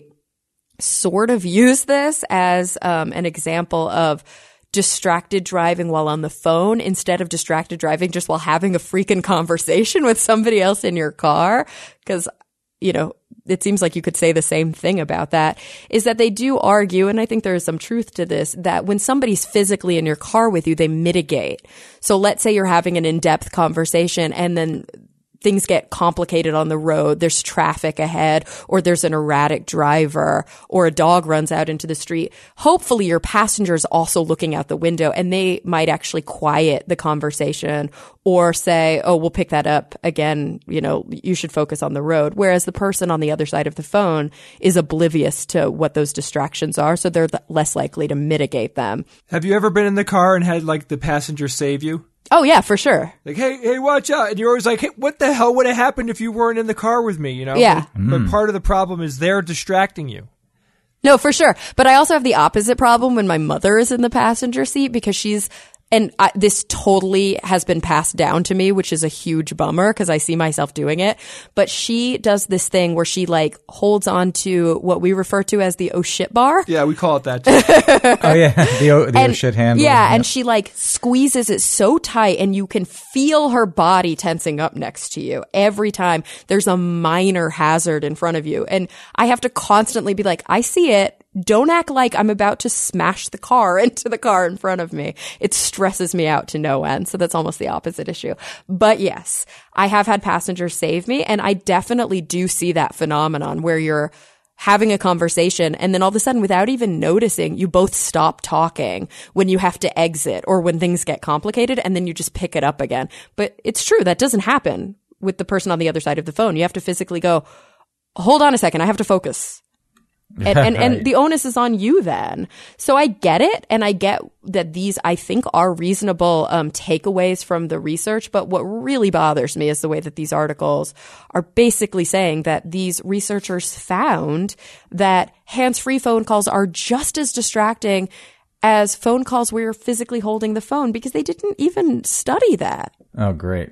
sort of use this as um, an example of distracted driving while on the phone instead of distracted driving just while having a freaking conversation with somebody else in your car, because, you know, it seems like you could say the same thing about that, is that they do argue, and I think there is some truth to this, that when somebody's physically in your car with you, they mitigate. So let's say you're having an in-depth conversation and then things get complicated on the road. There's traffic ahead, or there's an erratic driver, or a dog runs out into the street. Hopefully your passenger is also looking out the window, and they might actually quiet the conversation or say, oh, we'll pick that up again. You know, you should focus on the road. Whereas the person on the other side of the phone is oblivious to what those distractions are. So they're less likely to mitigate them. Have you ever been in the car and had like the passenger save you? Oh, yeah, for sure. Like, hey, hey, watch out. And you're always like, hey, what the hell would have happened if you weren't in the car with me? You know? Yeah. But, mm. but part of the problem is they're distracting you. No, for sure. But I also have the opposite problem when my mother is in the passenger seat, because she's, and I, this totally has been passed down to me, which is a huge bummer because I see myself doing it. But she does this thing where she like holds on to what we refer to as the oh shit bar. Yeah, we call it that too. Oh yeah, the oh, the and, oh shit handle. Yeah, yep. And she like squeezes it so tight, and you can feel her body tensing up next to you every time there's a minor hazard in front of you. And I have to constantly be like, I see it. Don't act like I'm about to smash the car into the car in front of me. It stresses me out to no end. So that's almost the opposite issue. But yes, I have had passengers save me, and I definitely do see that phenomenon where you're having a conversation and then all of a sudden, without even noticing, you both stop talking when you have to exit or when things get complicated, and then you just pick it up again. But it's true, that doesn't happen with the person on the other side of the phone. You have to physically go, hold on a second, I have to focus. And, and, Right. and the onus is on you then. So I get it. And I get that these, I think, are reasonable um, takeaways from the research. But what really bothers me is the way that these articles are basically saying that these researchers found that hands-free phone calls are just as distracting as phone calls where you're physically holding the phone, because they didn't even study that. Oh, great.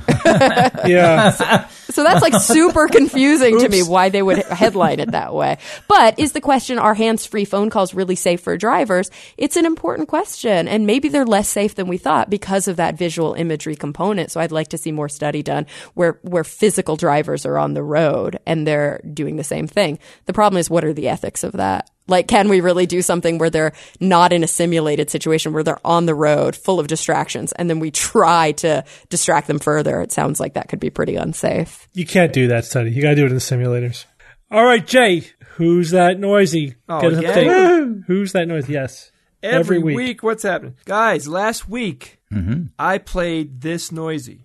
Yeah. So that's like super confusing to me why they would headline it that way. But is the question, are hands-free phone calls really safe for drivers? It's an important question. And maybe they're less safe than we thought because of that visual imagery component. So I'd like to see more study done where, where physical drivers are on the road and they're doing the same thing. The problem is, what are the ethics of that? Like, can we really do something where they're not in a simulated situation, where they're on the road full of distractions, and then we try to distract them further? It sounds like that could be pretty unsafe. You can't do that study. You got to do it in the simulators. All right, Jay, who's that noisy? Oh, Get an yeah? update. Who's that noisy? Yes. Every, Every week. week. What's happening? Guys, last week, Mm-hmm. I played this noisy.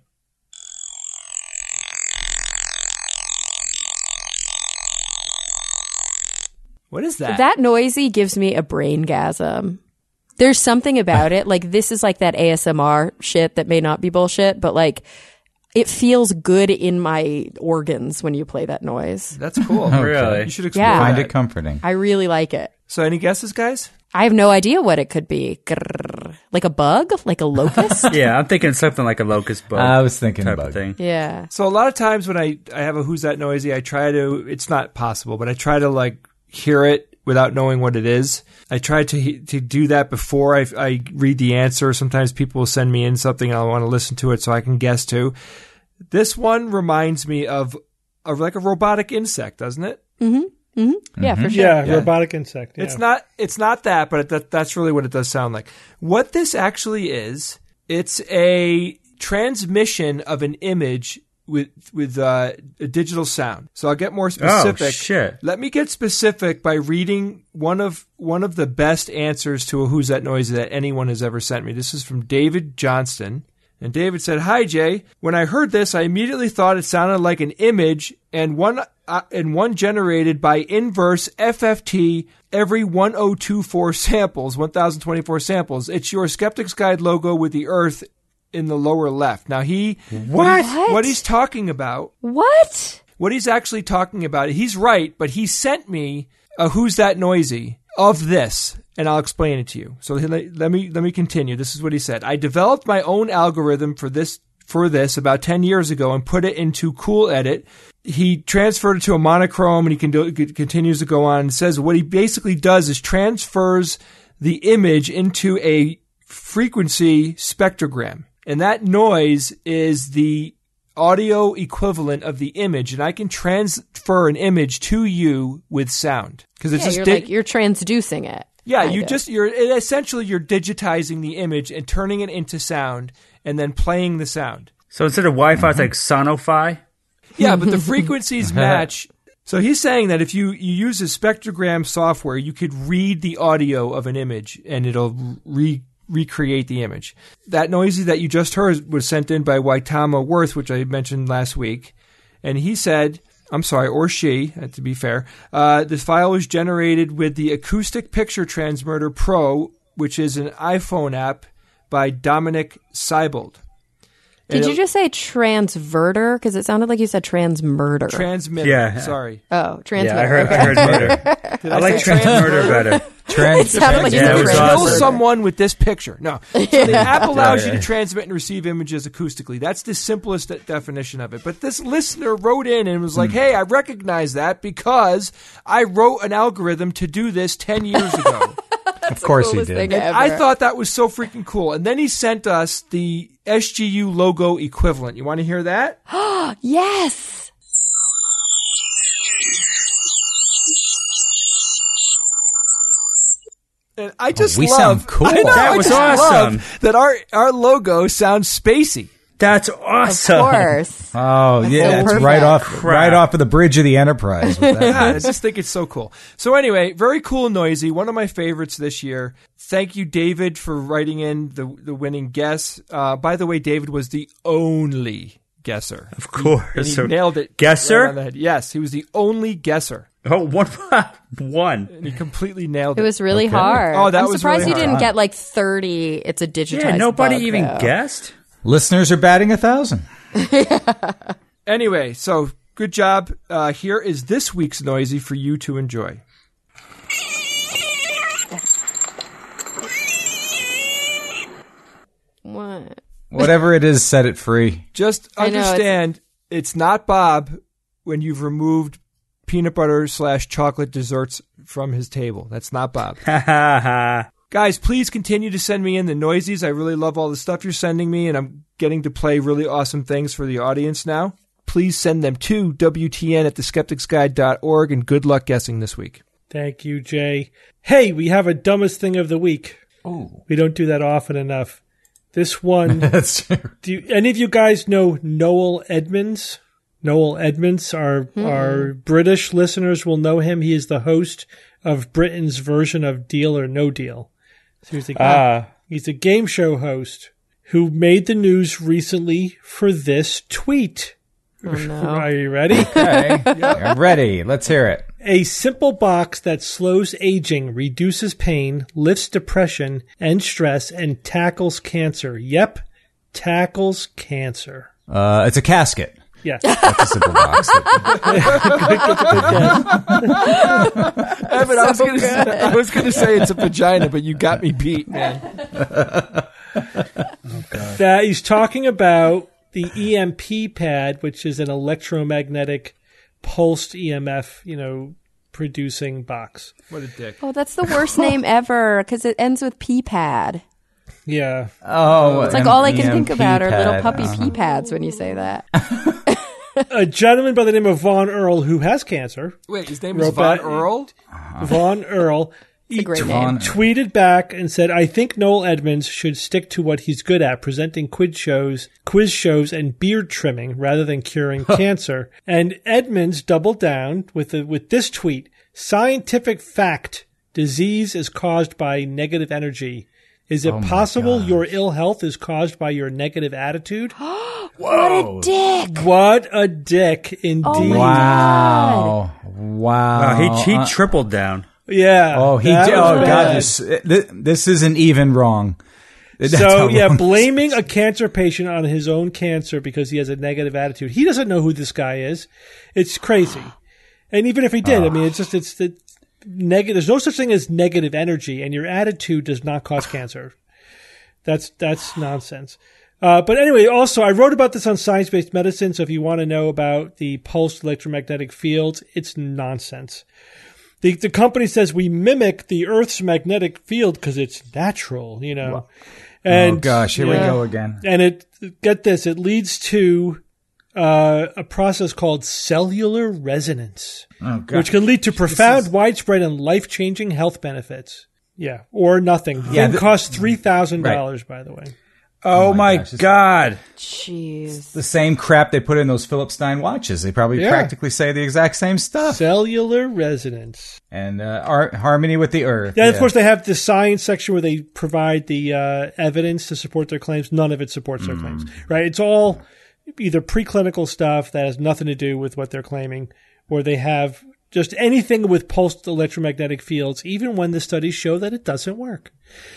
What is that? That noisy gives me a braingasm. There's something about it. Like, this is like that A S M R shit that may not be bullshit, but like, it feels good in my organs when you play that noise. That's cool. Really? You should explore Yeah. Find that. it comforting. I really like it. So any guesses, guys? I have no idea what it could be. Grrr. Like a bug? Like a locust? Yeah, I'm thinking something like a locust bug. I was thinking type bug. of thing. Yeah. So a lot of times when I, I have a Who's That Noisy, I try to, it's not possible, but I try to like hear it without knowing what it is. I try to to do that before I, I read the answer. Sometimes people will send me in something and I want to listen to it so I can guess too. This one reminds me of, of like a robotic insect, doesn't it? Mm-hmm. Mm-hmm. Yeah, for sure. Yeah, Yeah. robotic insect. Yeah. It's not. It's not that, but that, that's really what it does sound like. What this actually is, it's a transmission of an image with with uh, a digital sound. So I'll get more specific. Oh, shit. Let me get specific by reading one of one of the best answers to a Who's That Noisy that anyone has ever sent me. This is from David Johnston. And David said, "Hi, Jay. When I heard this, I immediately thought it sounded like an image and one uh, and one generated by inverse F F T every one thousand twenty-four samples, one thousand twenty-four samples. It's your Skeptic's Guide logo with the Earth in the lower left. Now, he what? What? What he's talking about, What? what he's actually talking about, he's right, but he sent me a Who's That Noisy of this, and I'll explain it to you. So let, let me let me continue. This is what he said. I developed my own algorithm for this for this about ten years ago and put it into Cool Edit. He transferred it to a monochrome, and he can do, continues to go on and says what he basically does is transfers the image into a frequency spectrogram. And that noise is the audio equivalent of the image, and I can transfer an image to you with sound. Because it's Yeah, just you're di- like you're transducing it. yeah, kind you of. just you're it, essentially you're digitizing the image and turning it into sound, and then playing the sound. So instead of Wi-Fi, it's like Sonofi. Yeah, but the frequencies match. So he's saying that if you, you use a spectrogram software, you could read the audio of an image and it'll re, recreate the image. That noisy that you just heard was sent in by Waitama Worth, which I mentioned last week. And he said, I'm sorry, or she, uh, to be fair, uh, this file was generated with the Acoustic Picture Transmitter Pro, which is an iPhone app by Dominic Seibold. Did And you it- just say transverter? Because it sounded like you said transmurder. Transmitter. Yeah. Sorry. oh, transmitter. Yeah, I heard, okay. I heard murder. Did I like say Transmurder better. It sounded like you Yeah, said it was transverter. Kill awesome. someone with this picture. No. So the app allows Yeah, you yeah. to transmit and receive images acoustically. That's the simplest de- definition of it. But this listener wrote in and was like, hey, I recognize that because I wrote an algorithm to do this ten years ago. Of course he Coolest did. thing ever. I thought that was so freaking cool. And then he sent us the S G U logo equivalent. You want to hear that? Yes. And I just we love, sound cool. I know, That I was just awesome. love that our, our logo sounds spacey. That's Of awesome. course. Oh yeah, so it's right perfect. off Crap. right off of the bridge of the Enterprise. With that. Yeah, I just think it's so cool. So anyway, very cool, noisy. One of my favorites this year. Thank you, David, for writing in the the winning guess. Uh, by the way, David was the only guesser. Of course. And he So- nailed it. Guesser? right on the head. Yes, he was the only guesser. Oh, one. one. And he completely nailed it. It was really Okay. hard. Oh, that I'm was surprised really you didn't hard. get like thirty. It's a digitized. Yeah, nobody bug, even though. guessed. Listeners are batting a thousand. Anyway, so good job. Uh, here is this week's noisy for you to enjoy. What? Whatever it is, set it free. Just I know, it's- understand it's not Bob when you've removed peanut butter slash chocolate desserts from his table. That's not Bob. Ha ha ha. Guys, please continue to send me in the noisies. I really love all the stuff you're sending me, and I'm getting to play really awesome things for the audience now. Please send them to W T N at the skeptics guide dot org, and good luck guessing this week. Thank you, Jay. Hey, we have a dumbest thing of the week. Oh, We don't do that often enough. This one, that's do you, any of you guys know Noel Edmonds? Noel Edmonds, our our British listeners will know him. He is the host of Britain's version of Deal or No Deal. So he's a, Ah. he's a game show host who made the news recently for this tweet. Oh, no. Are you ready? okay. I'm ready. Let's hear it. A simple box that slows aging, reduces pain, lifts depression and stress, and tackles cancer. Yep, tackles cancer. Uh, it's a casket. Yes. That's a simple box. Evan, I was gonna say, I was going to say it's a vagina, but you got me beat, man. That he's talking about the E M P pad, which is an electromagnetic pulsed E M F, you know, producing box. What a dick. Oh, that's the worst name ever because it ends with pea pad. Yeah. Oh, It's like all I can think about are little puppy pea pads when you say that. A gentleman by the name of Von Earl, who has cancer, Wait, his name is Wrote Von back- Earl? Von Earl, he a great t- name. tweeted back and said, I think Noel Edmonds should stick to what he's good at, presenting quiz shows, quiz shows and beard trimming rather than curing cancer. And Edmonds doubled down with the, with this tweet, scientific fact, disease is caused by negative energy. Is it Oh my possible gosh. your ill health is caused by your negative attitude? What a dick! What a dick, indeed. Oh my Wow. Wow. Wow, he he Uh, tripled down. Yeah. Oh, he that did. was Oh, bad. God. This, this, this isn't even wrong. That's So, how yeah, wrong- blaming a cancer patient on his own cancer because he has a negative attitude. He doesn't know who this guy is. It's crazy. And even if he did, I mean, it's just, it's the negative. There's no such thing as negative energy, and your attitude does not cause cancer. That's, that's nonsense. Uh, but anyway, also, I wrote about this on Science Based Medicine, so if you want to know about the pulsed electromagnetic fields, it's nonsense. The, the company says we mimic the Earth's magnetic field because it's natural, you know. And, oh, gosh. Here we yeah. go again. And it, get this, it leads to uh, a process called cellular resonance, Oh, God. which can lead to profound, widespread, and life-changing health benefits. Yeah, or nothing. Yeah, It th- costs three thousand dollars, by the way. Oh, my, my gosh, this- God. Jeez. The same crap they put in those Philip Stein watches. They probably Yeah. practically say the exact same stuff. Cellular resonance. And uh, ar- harmony with the earth. Yeah, of course, they have the science section where they provide the uh, evidence to support their claims. None of it supports their claims, right? It's all either preclinical stuff that has nothing to do with what they're claiming, or they have just anything with pulsed electromagnetic fields, even when the studies show that it doesn't work.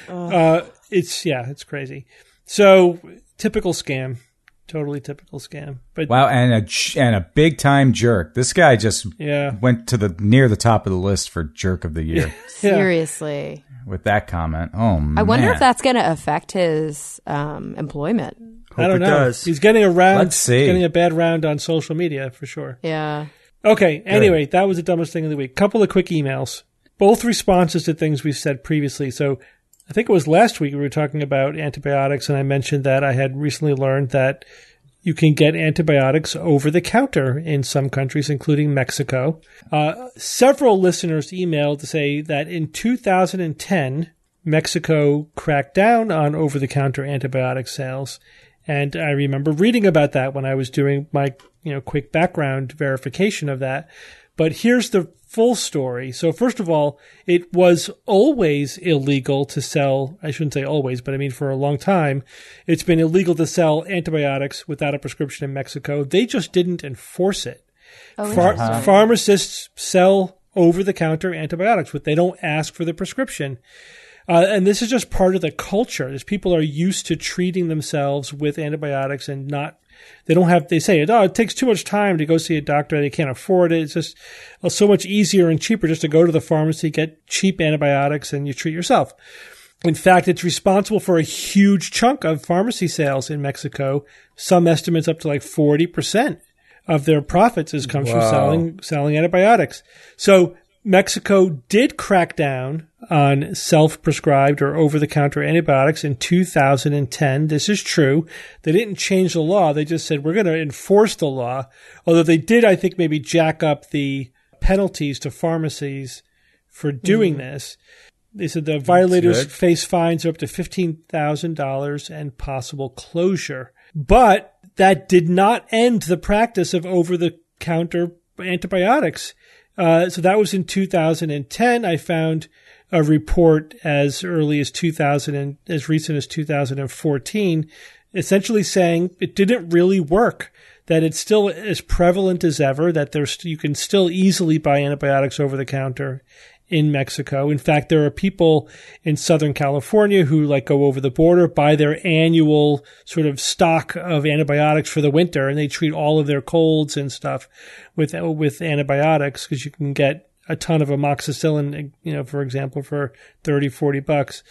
Uh, it's, yeah, it's crazy. So, typical scam. Totally typical scam. But Wow, and a j- and a big time jerk. This guy just yeah. went to the near the top of the list for jerk of the year Seriously. with that comment. Oh man. I wonder if that's going to affect his um, employment. I don't it know. does. He's getting a round. Let's see. Getting a bad round on social media for sure. Yeah. Okay. Anyway, that was the dumbest thing of the week. Couple of quick emails. Both responses to things we've said previously. So I think it was last week we were talking about antibiotics, and I mentioned that I had recently learned that you can get antibiotics over the counter in some countries, including Mexico. Uh, several listeners emailed to say that in two thousand ten, Mexico cracked down on over-the-counter antibiotic sales. And I remember reading about that when I was doing my, you know, quick background verification of that. But here's the full story. So first of all, it was always illegal to sell, I shouldn't say always, but I mean for a long time, it's been illegal to sell antibiotics without a prescription in Mexico. They just didn't enforce it. Oh, Phar- interesting. pharmacists sell over-the-counter antibiotics, but they don't ask for the prescription. Uh, and this is just part of the culture. There's people are used to treating themselves with antibiotics and not, they don't have, they say, oh, it takes too much time to go see a doctor. They can't afford it. It's just uh, so much easier and cheaper just to go to the pharmacy, get cheap antibiotics, and you treat yourself. In fact, it's responsible for a huge chunk of pharmacy sales in Mexico. Some estimates up to like forty percent of their profits is comes from Wow. selling, selling antibiotics. So Mexico did crack down on self-prescribed or over-the-counter antibiotics in two thousand ten. This is true. They didn't change the law. They just said, we're going to enforce the law. Although they did, I think, maybe jack up the penalties to pharmacies for doing this. They said the violators good. face fines of up to fifteen thousand dollars and possible closure. But that did not end the practice of over-the-counter antibiotics. Uh, so that was in two thousand ten. I found a report as early as two thousand and as recent as two thousand fourteen, essentially saying it didn't really work, that it's still as prevalent as ever, that there's, you can still easily buy antibiotics over the counter in Mexico. In fact, there are people in Southern California who like go over the border, buy their annual sort of stock of antibiotics for the winter, and they treat all of their colds and stuff with, with antibiotics, because you can get a ton of amoxicillin, you know, for example, for thirty, forty bucks.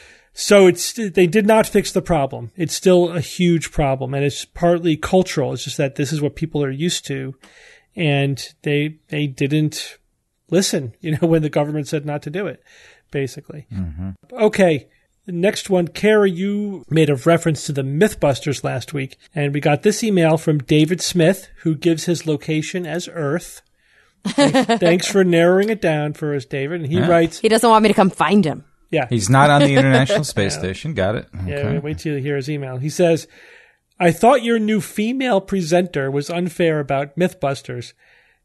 So it's, they did not fix the problem. It's still a huge problem, and it's partly cultural. It's just that this is what people are used to, and they, they didn't listen, you know, when the government said not to do it, basically. Mm-hmm. Okay. The next one, Kara, you made a reference to the Mythbusters last week, and we got this email from David Smith, who gives his location as Earth. Thanks, thanks for narrowing it down for us, David. And he Yeah. writes, He doesn't want me to come find him. yeah, He's not on the International Space Station. Got it. yeah, Okay. wait till you hear his email. He says, I thought your new female presenter was unfair about Mythbusters.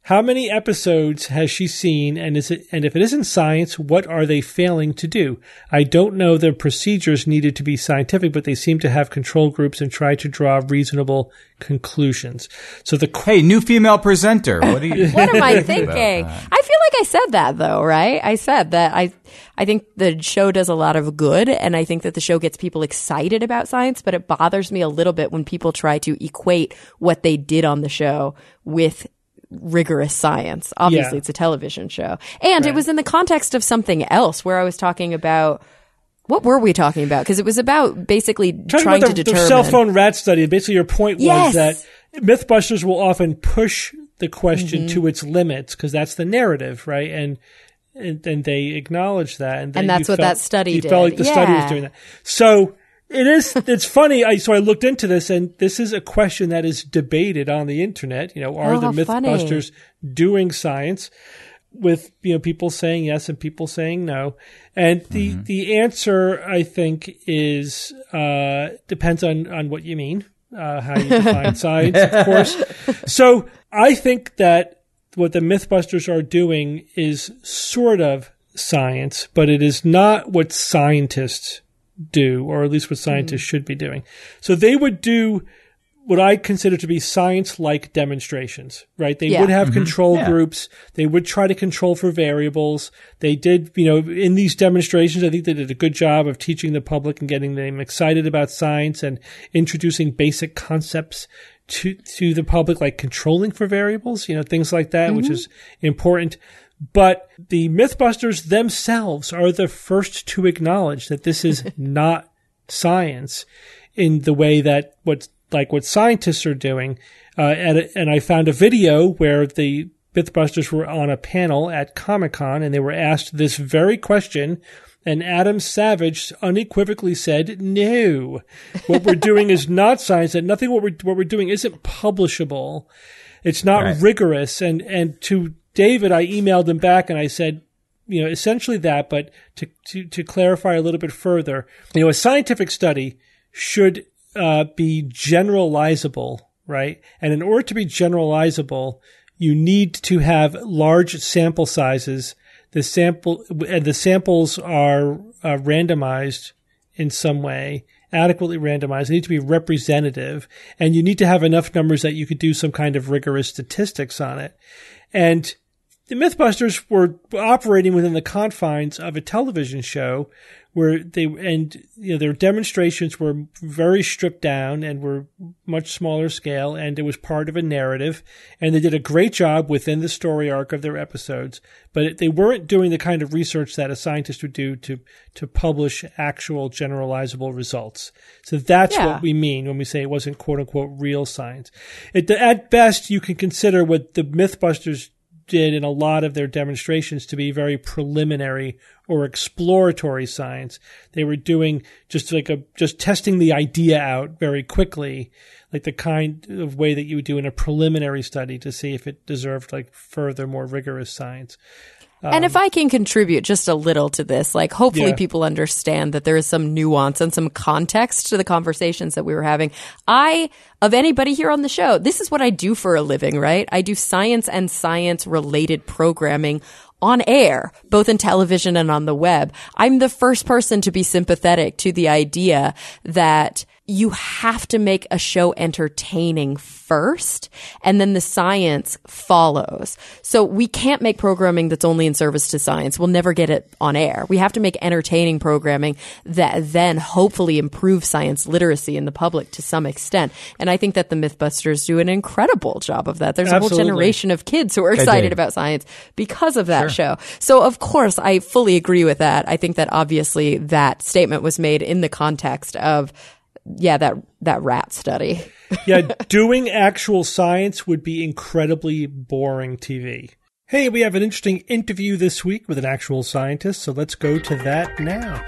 How many episodes has she seen, and is it, and if it isn't science, what are they failing to do? I don't know the procedures needed to be scientific, but they seem to have control groups and try to draw reasonable conclusions. So the qu- Hey, new female presenter. What, are you What am I thinking? I feel like I said that though, right? I said that I I think the show does a lot of good, and I think that the show gets people excited about science, but it bothers me a little bit when people try to equate what they did on the show with rigorous science. Obviously, Yeah. it's a television show. And Right. it was in the context of something else where I was talking about, what were we talking about? Because it was about basically Talking trying about to the, determine. the cell phone rat study, basically your point was Yes. that Mythbusters will often push the question Mm-hmm. to its limits because that's the narrative, right? And and, and they acknowledge that, and, And that that's you what felt- that study you did. felt like the study was Yeah. doing that. So it is. It's funny. I so I looked into this, and this is a question that is debated on the internet. You know, are Oh, the how funny. Mythbusters doing science? With you know people saying yes and people saying no, and the the answer I think is uh, depends on on what you mean, uh, how you define science, of course. So I think that what the Mythbusters are doing is sort of science, but it is not what scientists do, or at least what scientists should be doing. So they would do what I consider to be science-like demonstrations, right? They Yeah. would have control Yeah. groups. They would try to control for variables. They did, you know, in these demonstrations, I think they did a good job of teaching the public and getting them excited about science and introducing basic concepts to, to the public, like controlling for variables, you know, things like that, which is important. But the Mythbusters themselves are the first to acknowledge that this is not science in the way that what like what scientists are doing. Uh, and, and I found a video where the Mythbusters were on a panel at Comic-Con and they were asked this very question. And Adam Savage unequivocally said, no, what we're doing is not science, and nothing what we're, what we're doing isn't publishable. It's not Right. rigorous. And, and to David, I emailed him back and I said, you know, essentially that, but to, to, to clarify a little bit further, you know, a scientific study should uh, be generalizable, right? And in order to be generalizable, you need to have large sample sizes. The sample and the samples are uh, randomized in some way, adequately randomized. They need to be representative, and you need to have enough numbers that you could do some kind of rigorous statistics on it. And the Mythbusters were operating within the confines of a television show where they, and you know, their demonstrations were very stripped down and were much smaller scale, and it was part of a narrative, and they did a great job within the story arc of their episodes, but they weren't doing the kind of research that a scientist would do to, to publish actual generalizable results. So that's Yeah. what we mean when we say it wasn't quote unquote real science. It, at best, you can consider what the Mythbusters did in a lot of their demonstrations to be very preliminary or exploratory science. They were doing just like a, just testing the idea out very quickly, like the kind of way that you would do in a preliminary study to see if it deserved like further, more rigorous science. And if I can contribute just a little to this, like hopefully Yeah. people understand that there is some nuance and some context to the conversations that we were having. I, of anybody here on the show, this is what I do for a living, right? I do science and science related programming on air, both in television and on the web. I'm the first person to be sympathetic to the idea that you have to make a show entertaining first, and then the science follows. So we can't make programming that's only in service to science. We'll never get it on air. We have to make entertaining programming that then hopefully improves science literacy in the public to some extent. And I think that the Mythbusters do an incredible job of that. There's a Absolutely. whole generation of kids who are They excited did. about science because of that show. So of course, I fully agree with that. I think that obviously that statement was made in the context of yeah, that that rat study. Yeah, doing actual science would be incredibly boring T V. Hey, we have an interesting interview this week with an actual scientist, so let's go to that now.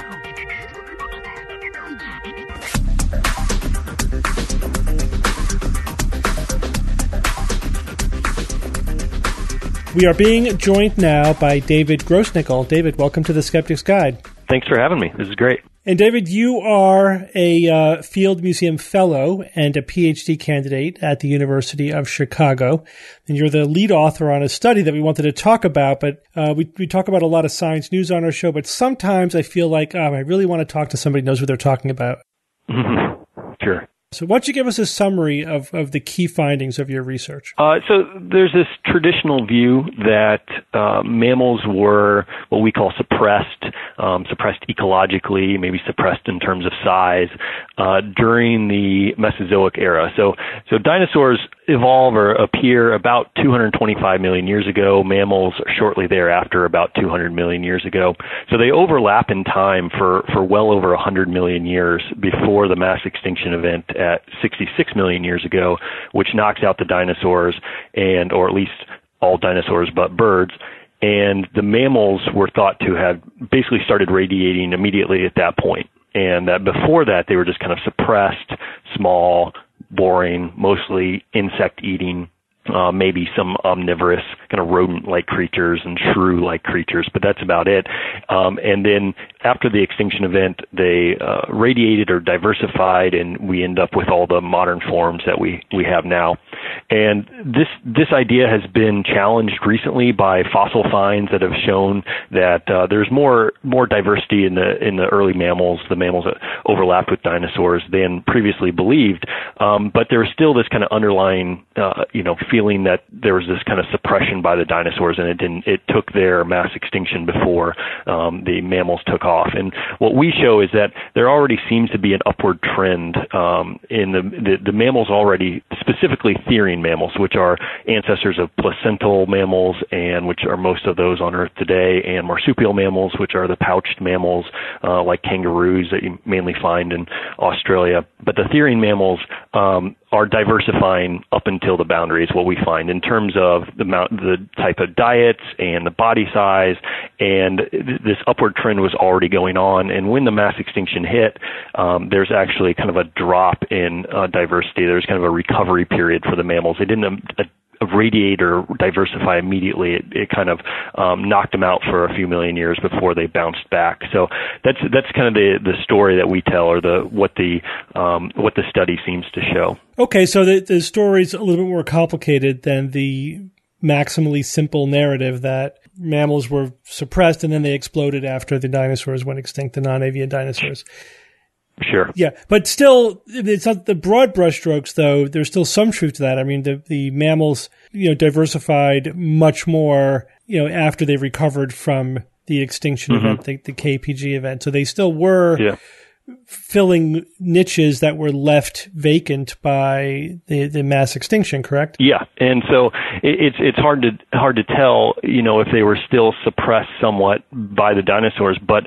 We are being joined now by David Grossnickel. David, welcome to the Skeptic's Guide. Thanks for having me. This is great. And David, you are a uh, Field Museum Fellow and a PhD candidate at the University of Chicago. And you're the lead author on a study that we wanted to talk about. But uh, we, we talk about a lot of science news on our show, but sometimes I feel like um, I really want to talk to somebody who knows what they're talking about. Sure. So why don't you give us a summary of, of the key findings of your research? Uh, so there's this traditional view that uh, mammals were what we call suppressed, um, suppressed ecologically, maybe suppressed in terms of size, uh, during the Mesozoic era. So, so dinosaurs evolve or appear about two hundred twenty-five million years ago. Mammals shortly thereafter, about two hundred million years ago. So they overlap in time for, for well over one hundred million years before the mass extinction event at sixty-six million years ago, which knocks out the dinosaurs and, or at least all dinosaurs but birds. And the mammals were thought to have basically started radiating immediately at that point. And that before that, they were just kind of suppressed, small, boring, mostly insect-eating, uh, maybe some omnivorous kind of rodent-like creatures and shrew-like creatures, but that's about it. Um, and then after the extinction event, they uh, radiated or diversified, and we end up with all the modern forms that we, we have now. And this this idea has been challenged recently by fossil finds that have shown that uh, there's more more diversity in the in the early mammals, the mammals that overlapped with dinosaurs, than previously believed. Um, but there was still this kind of underlying, uh, you know, feeling that there was this kind of suppression by the dinosaurs, and it didn't. It took their mass extinction before um, the mammals took off. And what we show is that there already seems to be an upward trend um, in the, the the mammals already, specifically therine mammals, which are ancestors of placental mammals, and which are most of those on Earth today, and marsupial mammals, which are the pouched mammals uh, like kangaroos that you mainly find in Australia. But the therine mammals um, are diversifying up until the boundaries, what we find in terms of the amount, the type of diets and the body size, and th- this upward trend was already going on. And when the mass extinction hit, um, there's actually kind of a drop in uh, diversity. There's kind of a recovery period for the mammals. They didn't uh, radiate or diversify immediately. It, it kind of um, knocked them out for a few million years before they bounced back. So that's that's kind of the, the story that we tell, or the what the um, what the study seems to show. Okay, so the, the story's a little bit more complicated than the maximally simple narrative that mammals were suppressed and then they exploded after the dinosaurs went extinct, the non-avian dinosaurs. Sure. Yeah, but still, it's not the broad brushstrokes, though. There's still some truth to that. I mean, the, the mammals, you know, diversified much more, you know, after they recovered from the extinction mm-hmm. event, the, the K P G event. So they still were yeah. filling niches that were left vacant by the, the mass extinction, correct? Yeah, and so it, it's it's hard to hard to tell, you know, if they were still suppressed somewhat by the dinosaurs, but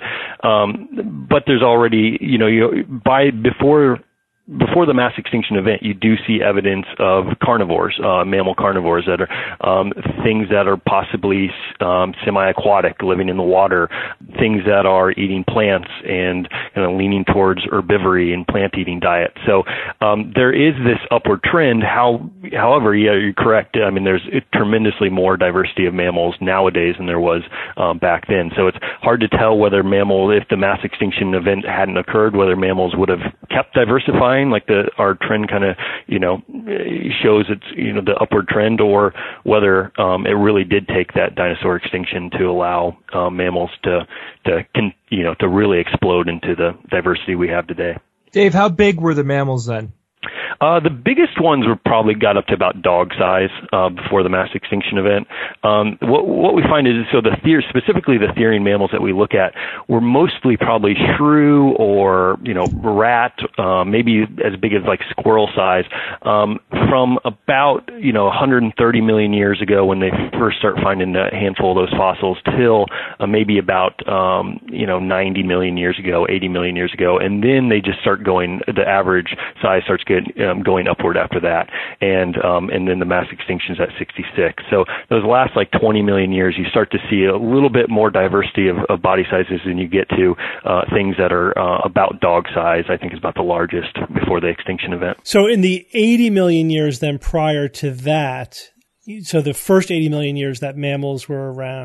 um, but there's already, you know, you by before. Before the mass extinction event, you do see evidence of carnivores, uh, mammal carnivores that are um, things that are possibly um, semi-aquatic, living in the water, things that are eating plants and you know, leaning towards herbivory and plant-eating diet. So um, there is this upward trend. How, however, yeah, you're correct. I mean, there's tremendously more diversity of mammals nowadays than there was um, back then. So it's hard to tell whether mammal, if the mass extinction event hadn't occurred, whether mammals would have kept diversifying. Like the our trend kind of you know shows it's you know the upward trend, or whether um, it really did take that dinosaur extinction to allow um, mammals to to can, you know to really explode into the diversity we have today. Dave, how big were the mammals then? Uh, the biggest ones were probably got up to about dog size uh, before the mass extinction event. Um, what, what we find is, so the ther- specifically the therine mammals that we look at were mostly probably shrew or, you know, rat, uh, maybe as big as like squirrel size, um, from about, you know, one hundred thirty million years ago when they first start finding a handful of those fossils till uh, maybe about, um, you know, ninety million years ago, eighty million years ago. And then they just start going, the average size starts getting, Um, going upward after that, and um, and then the mass extinction is at sixty-six. So those last like twenty million years, you start to see a little bit more diversity of, of body sizes than you get to uh, things that are uh, about dog size. I think is about the largest before the extinction event. So in the eighty million years then prior to that, so the first eighty million years that mammals were around,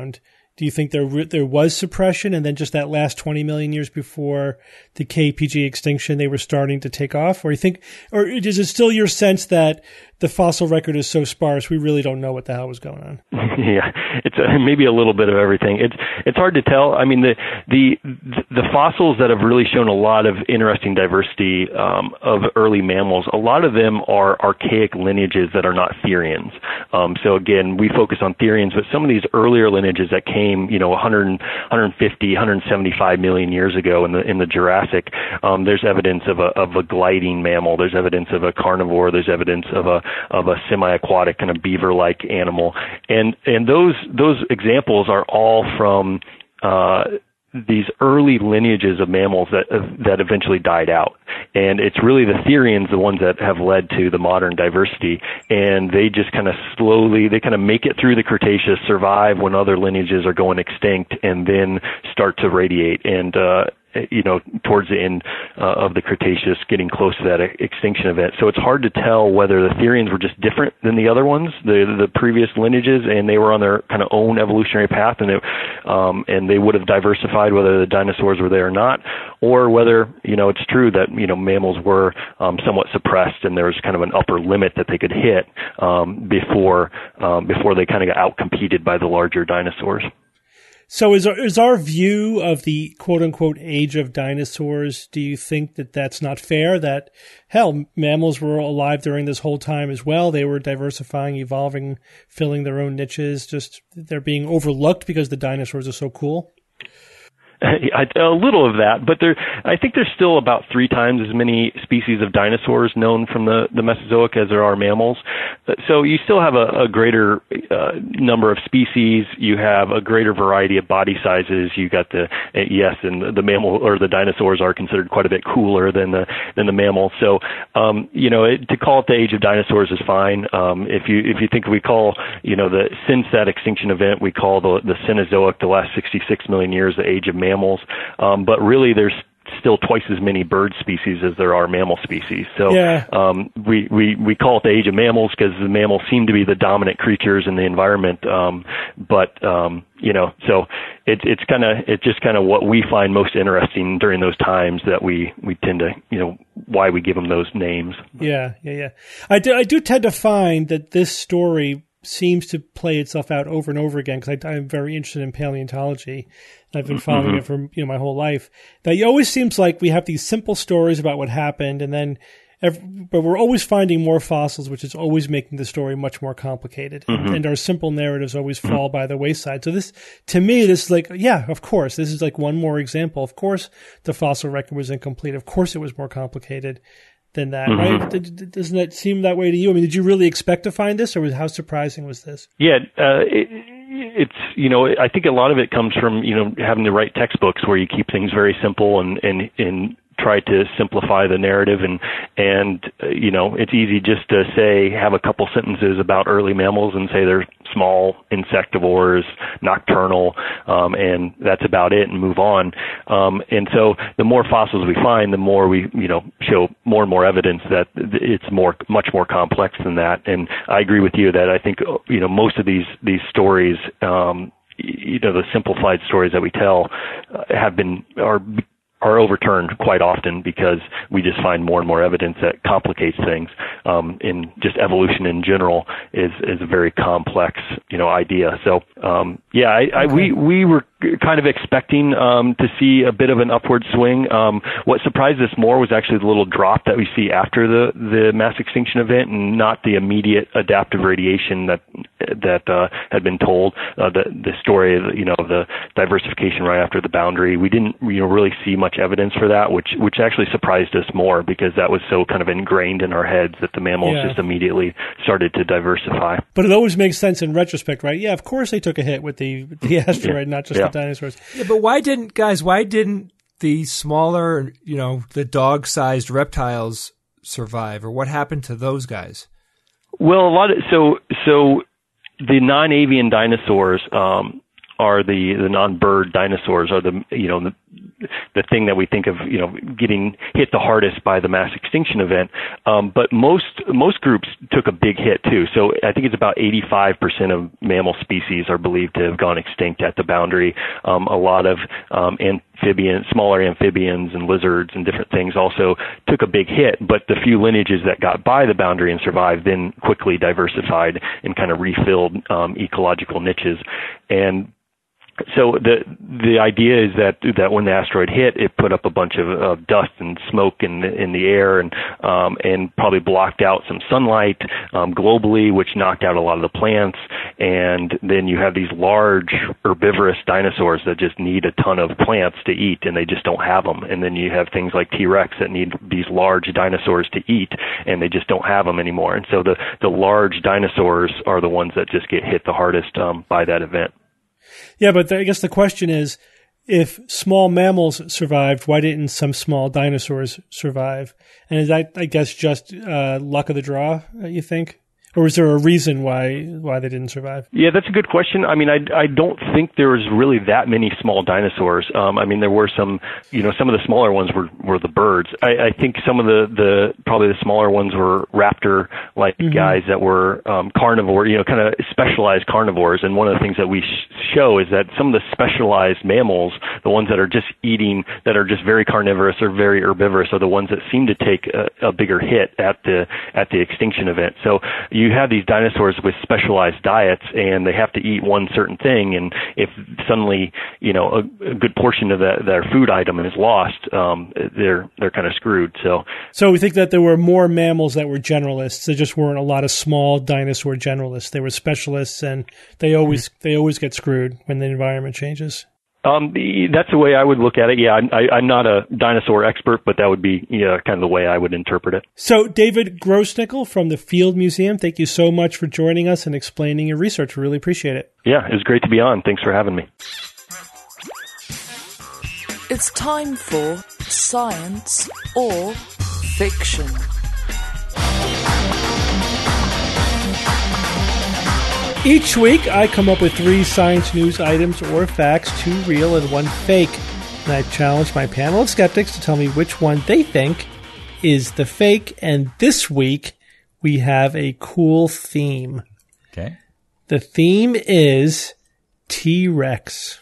Do you think there there was suppression, and then just that last twenty million years before the K P G extinction, they were starting to take off? Or you think, or is it still your sense that the fossil record is so sparse we really don't know what the hell was going on? Yeah, it's a, maybe a little bit of everything. It's it's hard to tell. I mean, the the the fossils that have really shown a lot of interesting diversity um, of early mammals, a lot of them are archaic lineages that are not Therians. Um, so again, we focus on Therians, but some of these earlier lineages that came, you know, one hundred, one hundred fifty, one hundred seventy-five million years ago in the in the Jurassic, um, there's evidence of a of a gliding mammal. There's evidence of a carnivore. There's evidence of a of a semi-aquatic kind of beaver-like animal, and and those those examples are all from uh, these early lineages of mammals that that eventually died out. And it's really the Therians, the ones that have led to the modern diversity. And they just kind of slowly, they kind of make it through the Cretaceous, survive when other lineages are going extinct, and then start to radiate. And, uh, you know, towards the end uh, of the Cretaceous, getting close to that extinction event. So it's hard to tell whether the Therians were just different than the other ones, the the previous lineages, and they were on their kind of own evolutionary path, and they, um, and they would have diversified whether the dinosaurs were there or not, or whether, you know, it's true that, you know, mammals were um, somewhat suppressed, and there was kind of an upper limit that they could hit um, before um, before they kind of got outcompeted by the larger dinosaurs. So is our, is our view of the quote-unquote age of dinosaurs, do you think that that's not fair? That, hell, mammals were alive during this whole time as well. They were diversifying, evolving, filling their own niches. Just they're being overlooked because the dinosaurs are so cool? A little of that, but there, I think there's still about three times as many species of dinosaurs known from the, the Mesozoic as there are mammals. So you still have a, a greater uh, number of species. You have a greater variety of body sizes. You got the uh, yes, and the, the mammal or the dinosaurs are considered quite a bit cooler than the than the mammals. So um, you know, it, to call it the age of dinosaurs is fine. Um, if you if you think we call, you know, the since that extinction event, we call the the Cenozoic, the last sixty-six million years, the age of mammals. Mammals, um, but really there's still twice as many bird species as there are mammal species. So yeah. um, we, we, we call it the age of mammals because the mammals seem to be the dominant creatures in the environment. Um, but, um, you know, so it, it's kind of, it's just kind of what we find most interesting during those times that we, we tend to, you know, why we give them those names. Yeah, yeah, yeah. I do, I do tend to find that this story seems to play itself out over and over again because I'm very interested in paleontology. I've been following mm-hmm. it for, you know, my whole life. That it always seems like we have these simple stories about what happened, and then, every, but we're always finding more fossils, which is always making the story much more complicated. Mm-hmm. And, and our simple narratives always mm-hmm. fall by the wayside. So this, to me, this is like, yeah, of course, this is like one more example. Of course, the fossil record was incomplete. Of course, it was more complicated than that, mm-hmm. right? Doesn't that seem that way to you? I mean, did you really expect to find this, or was, how surprising was this? Yeah, uh, it, it's, you know, I think a lot of it comes from, you know, having to write textbooks where you keep things very simple and, and, and try to simplify the narrative. And, and, uh, you know, it's easy just to say, have a couple sentences about early mammals and say they're small insectivores, nocturnal, um, and that's about it, and move on. Um, and so the more fossils we find, the more we, you know, show more and more evidence that it's more, much more complex than that. And I agree with you that I think, you know, most of these, these stories, um, you know, the simplified stories that we tell uh, have been, are, are overturned quite often because we just find more and more evidence that complicates things. Um, in just evolution in general is, is a very complex, you know, idea. So, um, yeah, I, I, we, we were kind of expecting, um, to see a bit of an upward swing. Um, what surprised us more was actually the little drop that we see after the, the mass extinction event, and not the immediate adaptive radiation that, that, uh, had been told, uh, the, the story of, you know, the diversification right after the boundary. We didn't, you know, really see much evidence for that, which, which actually surprised us more because that was so kind of ingrained in our heads that the mammals yeah. just immediately started to diversify. But it always makes sense in retrospect, right? Yeah, of course they took a hit with the, with the asteroid, yeah. not just yeah. the dinosaurs. Yeah, but why didn't, guys, why didn't the smaller, you know, the dog-sized reptiles survive, or what happened to those guys? Well, a lot of, so, so the non-avian dinosaurs, um, are the, the non-bird dinosaurs are the, you know, the, the thing that we think of, you know, getting hit the hardest by the mass extinction event. Um, but most most groups took a big hit too. So I think it's about eighty-five percent of mammal species are believed to have gone extinct at the boundary. Um, a lot of um, amphibian, smaller amphibians and lizards and different things also took a big hit. But the few lineages that got by the boundary and survived then quickly diversified and kind of refilled um, ecological niches. And so the the idea is that that when the asteroid hit, it put up a bunch of, of dust and smoke in the, in the air, and um, and probably blocked out some sunlight um, globally, which knocked out a lot of the plants. And then you have these large herbivorous dinosaurs that just need a ton of plants to eat, and they just don't have them. And then you have things like T-Rex that need these large dinosaurs to eat, and they just don't have them anymore. And so the the large dinosaurs are the ones that just get hit the hardest um, by that event. Yeah, but the, I guess the question is, if small mammals survived, why didn't some small dinosaurs survive? And is that, I guess, just uh, luck of the draw, you think? Or is there a reason why why they didn't survive? Yeah, that's a good question. I mean, I, I don't think there was really that many small dinosaurs. Um, I mean, there were some, you know, some of the smaller ones were, were the birds. I, I think some of the, the probably the smaller ones were raptor-like mm-hmm. guys that were um, carnivore, you know, kind of specialized carnivores. And one of the things that we sh- show is that some of the specialized mammals, the ones that are just eating, that are just very carnivorous or very herbivorous, are the ones that seem to take a, a bigger hit at the at the extinction event. So you have these dinosaurs with specialized diets, and they have to eat one certain thing. And if suddenly, you know, a, a good portion of that, their food item is lost, um, they're they're kind of screwed. So, so we think that there were more mammals that were generalists. There just weren't a lot of small dinosaur generalists. They were specialists, and they always mm-hmm. they always get screwed when the environment changes. Um, that's the way I would look at it. Yeah, I, I'm not a dinosaur expert, but that would be yeah, kind of the way I would interpret it. So, David Grossnickel from the Field Museum, thank you so much for joining us and explaining your research. We really appreciate it. Yeah, it was great to be on. Thanks for having me. It's time for Science or Fiction. Each week, I come up with three science news items or facts, two real and one fake. And I challenge my panel of skeptics to tell me which one they think is the fake. And this week, we have a cool theme. Okay. The theme is T-Rex.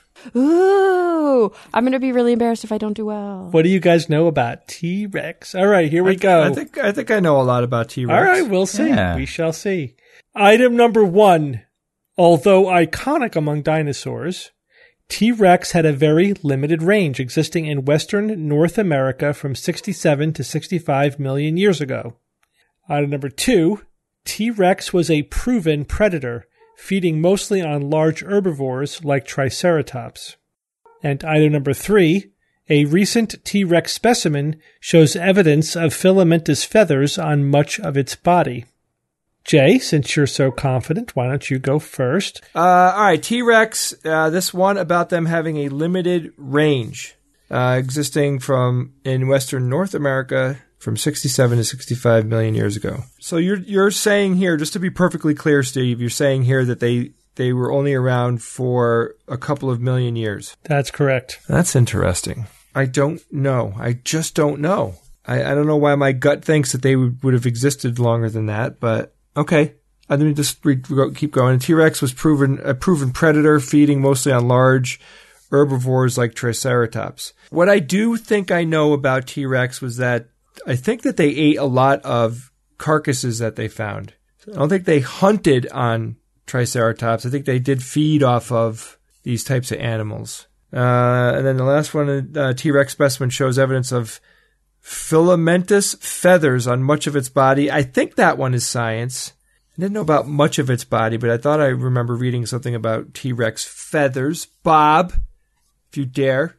Ooh, I'm going to be really embarrassed if I don't do well. What do you guys know about T-Rex? All right, here we I, go. I think I think I know a lot about T-Rex. All right, we'll see. Yeah. We shall see. Item number one. Although iconic among dinosaurs, T-Rex had a very limited range, existing in western North America from sixty-seven to sixty-five million years ago. Item number two. T-Rex was a proven predator, feeding mostly on large herbivores like Triceratops. And item number three, a recent T-Rex specimen shows evidence of filamentous feathers on much of its body. Jay, since you're so confident, why don't you go first? Uh, all right, T-Rex, uh, this one about them having a limited range, uh, existing from in Western North America from sixty-seven to sixty-five million years ago. So you're you're saying here, just to be perfectly clear, Steve, you're saying here that they they were only around for a couple of million years. That's correct. That's interesting. I don't know. I just don't know. I, I don't know why my gut thinks that they would, would have existed longer than that, but okay. Let me just re- keep going. T-Rex was proven a proven predator, feeding mostly on large herbivores like Triceratops. What I do think I know about T-Rex was that I think that they ate a lot of carcasses that they found. I don't think they hunted on Triceratops. I think they did feed off of these types of animals. Uh, and then the last one, uh, T-Rex specimen shows evidence of filamentous feathers on much of its body. I think that one is science. I didn't know about much of its body, but I thought I remember reading something about T-Rex feathers. Bob, if you dare.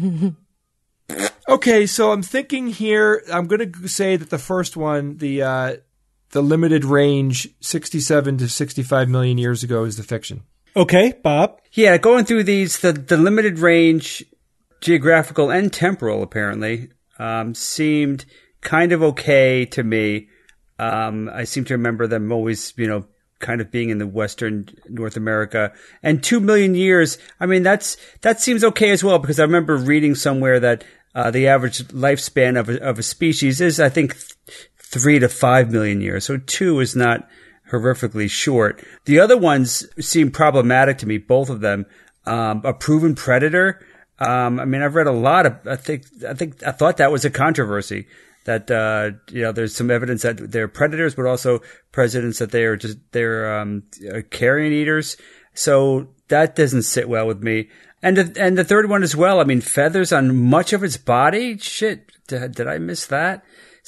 Okay, so I'm thinking here, I'm going to say that the first one, the uh, the limited range, sixty-seven to sixty-five million years ago, is the fiction. Okay, Bob. Yeah, going through these, the, the limited range, geographical and temporal, apparently, um, seemed kind of okay to me. Um, I seem to remember them always, you know, kind of being in the Western North America. And two million years, I mean, that's that seems okay as well, because I remember reading somewhere that uh, the average lifespan of a, of a species is, I think, th- three to five million years. So two is not horrifically short. The other ones seem problematic to me, both of them. Um, a proven predator. Um, I mean, I've read a lot of, I think, I think, I thought that was a controversy. That, uh, you know, there's some evidence that they're predators, but also precedents that they are just, they're, um, carrion eaters. So that doesn't sit well with me. And, the, and the third one as well. I mean, feathers on much of its body. Shit. Did, did I miss that?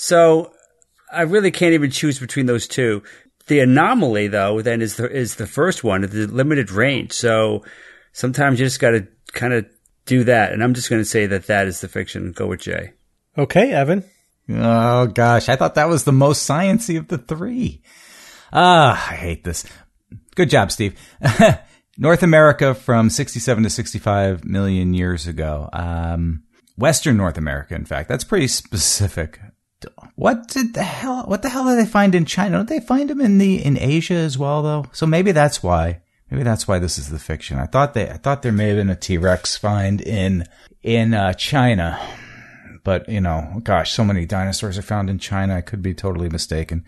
So I really can't even choose between those two. The anomaly, though, then is the, is the first one, the limited range. So sometimes you just got to kind of do that. And I'm just going to say that that is the fiction. Go with Jay. Okay, Evan. Oh, gosh. I thought that was the most sciencey of the three. Ah, I hate this. Good job, Steve. North America from sixty-seven to sixty-five million years ago. Um, Western North America, in fact. That's pretty specific. What did the hell, what the hell did they find in China? Don't they find them in the, in Asia as well, though? So maybe that's why. Maybe that's why this is the fiction. I thought they, I thought there may have been a T-Rex find in, in, uh, China. But, you know, gosh, so many dinosaurs are found in China. I could be totally mistaken.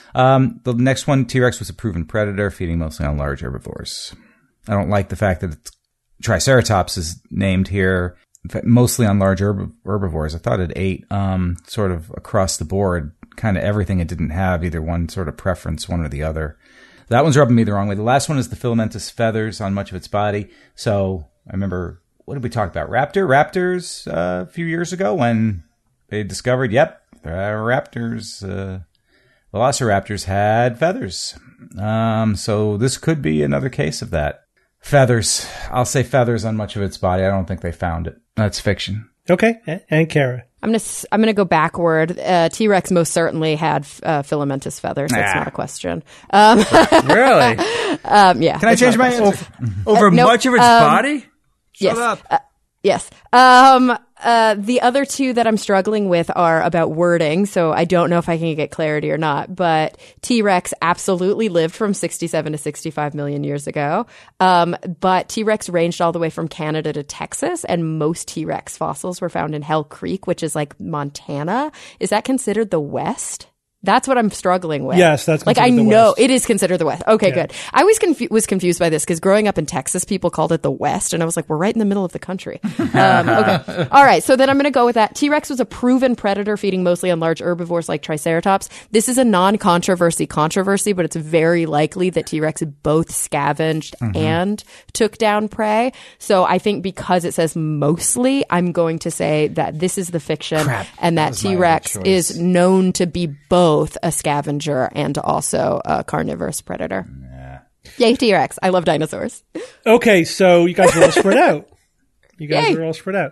Um, the next one, T-Rex was a proven predator, feeding mostly on large herbivores. I don't like the fact that it's, Triceratops is named here, in fact, mostly on large herb- herbivores. I thought it ate um, sort of across the board, kind of everything. It didn't have either one sort of preference, one or the other. That one's rubbing me the wrong way. The last one is the filamentous feathers on much of its body. So I remember... What did we talk about? Raptor? Raptors uh, a few years ago when they discovered, yep, uh, raptors, uh, velociraptors had feathers. Um, so this could be another case of that. Feathers. I'll say feathers on much of its body. I don't think they found it. That's fiction. Okay. And Kara. I'm gonna I'm gonna go backward. Uh, T-Rex most certainly had uh, filamentous feathers. That's Ah. not a question. Um, Really? um, yeah. Can I change my answer? Over Uh, nope. much of its Um, body? Yes. up. Uh, yes. Um, uh, the other two that I'm struggling with are about wording, so I don't know if I can get clarity or not. But T-Rex absolutely lived from sixty-seven to sixty-five million years ago. Um, but T-Rex ranged all the way from Canada to Texas, and most T-Rex fossils were found in Hell Creek, which is like Montana. Is that considered the West? That's what I'm struggling with. Yes, that's like I considered the know West. it is considered the West. Okay, Yeah. good. I always confu- was confused by this because growing up in Texas, people called it the West, and I was like, we're right in the middle of the country. Um, okay, all right. So then I'm going to go with that. T-Rex was a proven predator, feeding mostly on large herbivores like Triceratops. This is a non-controversy controversy, but it's very likely that T-Rex both scavenged and took down prey. So I think because it says mostly, I'm going to say that this is the fiction, Crap. and that, That was my other T-Rex choice. is known to be both a scavenger and also a carnivorous predator. Yeah. Yay, T-Rex. I love dinosaurs. Okay, so you guys are all spread out. You guys Yay. are all spread out.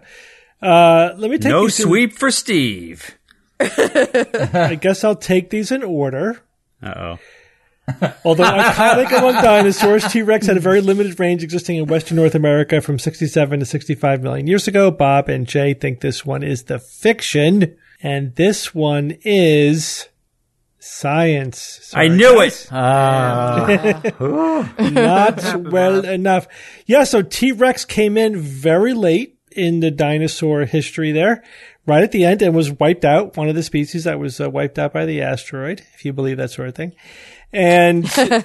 Uh, let me take No these in- sweep for Steve. I guess I'll take these in order. Uh-oh. Although iconic among dinosaurs, T-Rex had a very limited range existing in Western North America from sixty-seven to sixty-five million years ago. Bob and Jay think this one is the fiction, and this one is science. Sorry, I knew guys. it. Not well enough. Yeah, so T-Rex came in very late in the dinosaur history there, right at the end, and was wiped out, one of the species that was uh, wiped out by the asteroid, if you believe that sort of thing. And,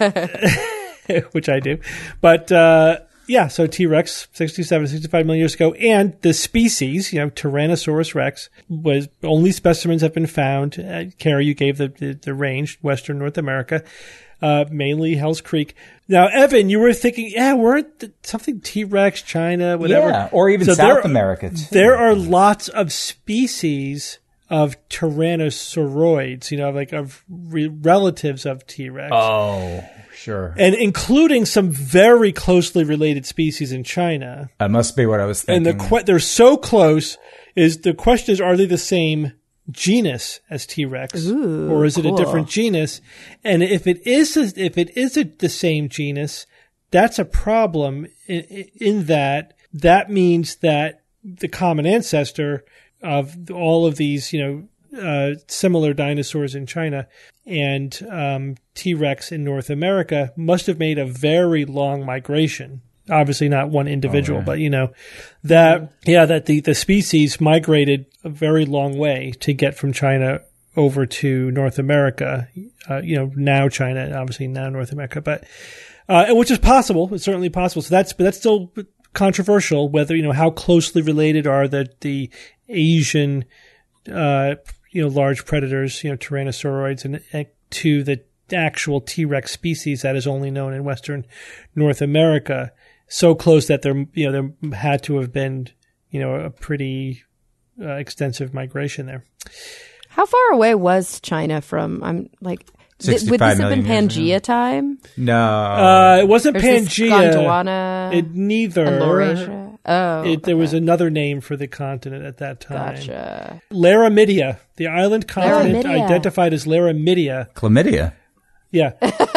which I do. But, uh, yeah, so T-Rex, sixty-seven, sixty-five million years ago, and the species, you know, Tyrannosaurus rex, was only specimens have been found. Uh, Carrie, you gave the, the, the range, Western North America, uh, mainly Hell's Creek. Now, Evan, you were thinking, yeah, weren't the, something T-Rex, China, whatever. Yeah, or even So South there- America, too. There are lots of species of Tyrannosauroids, you know, like of re- relatives of T-Rex. Oh, sure. And including some very closely related species in China. That must be what I was And thinking. the que- they're so close. Is the question is, are they the same genus as T-Rex, Ooh, or is it cool. a different genus? And if it is, if it is a, the same genus, that's a problem. In, in that, that means that the common ancestor of all of these, you know, uh, similar dinosaurs in China and um, T-Rex in North America must have made a very long migration. Obviously not one individual, oh, yeah. but you know, that, yeah, that the, the species migrated a very long way to get from China over to North America, uh, you know, now China, obviously now North America, but, uh, which is possible. It's certainly possible. So that's, but that's still controversial whether, you know, how closely related are the, the Asian, uh, you know, large predators, you know, tyrannosauroids and, and to the actual T-Rex species that is only known in Western North America. So close that there, you know, there had to have been, you know, a pretty uh, extensive migration there. How far away was China from? I'm like, th- would this have been Pangea time? No, uh, it wasn't or Pangea. Gondwana. It neither. And Laurasia. Oh, it, there okay. was another name for the continent at that time. Gotcha. Laramidia, the island continent Laramidia. identified as Laramidia. Chlamydia. Yeah.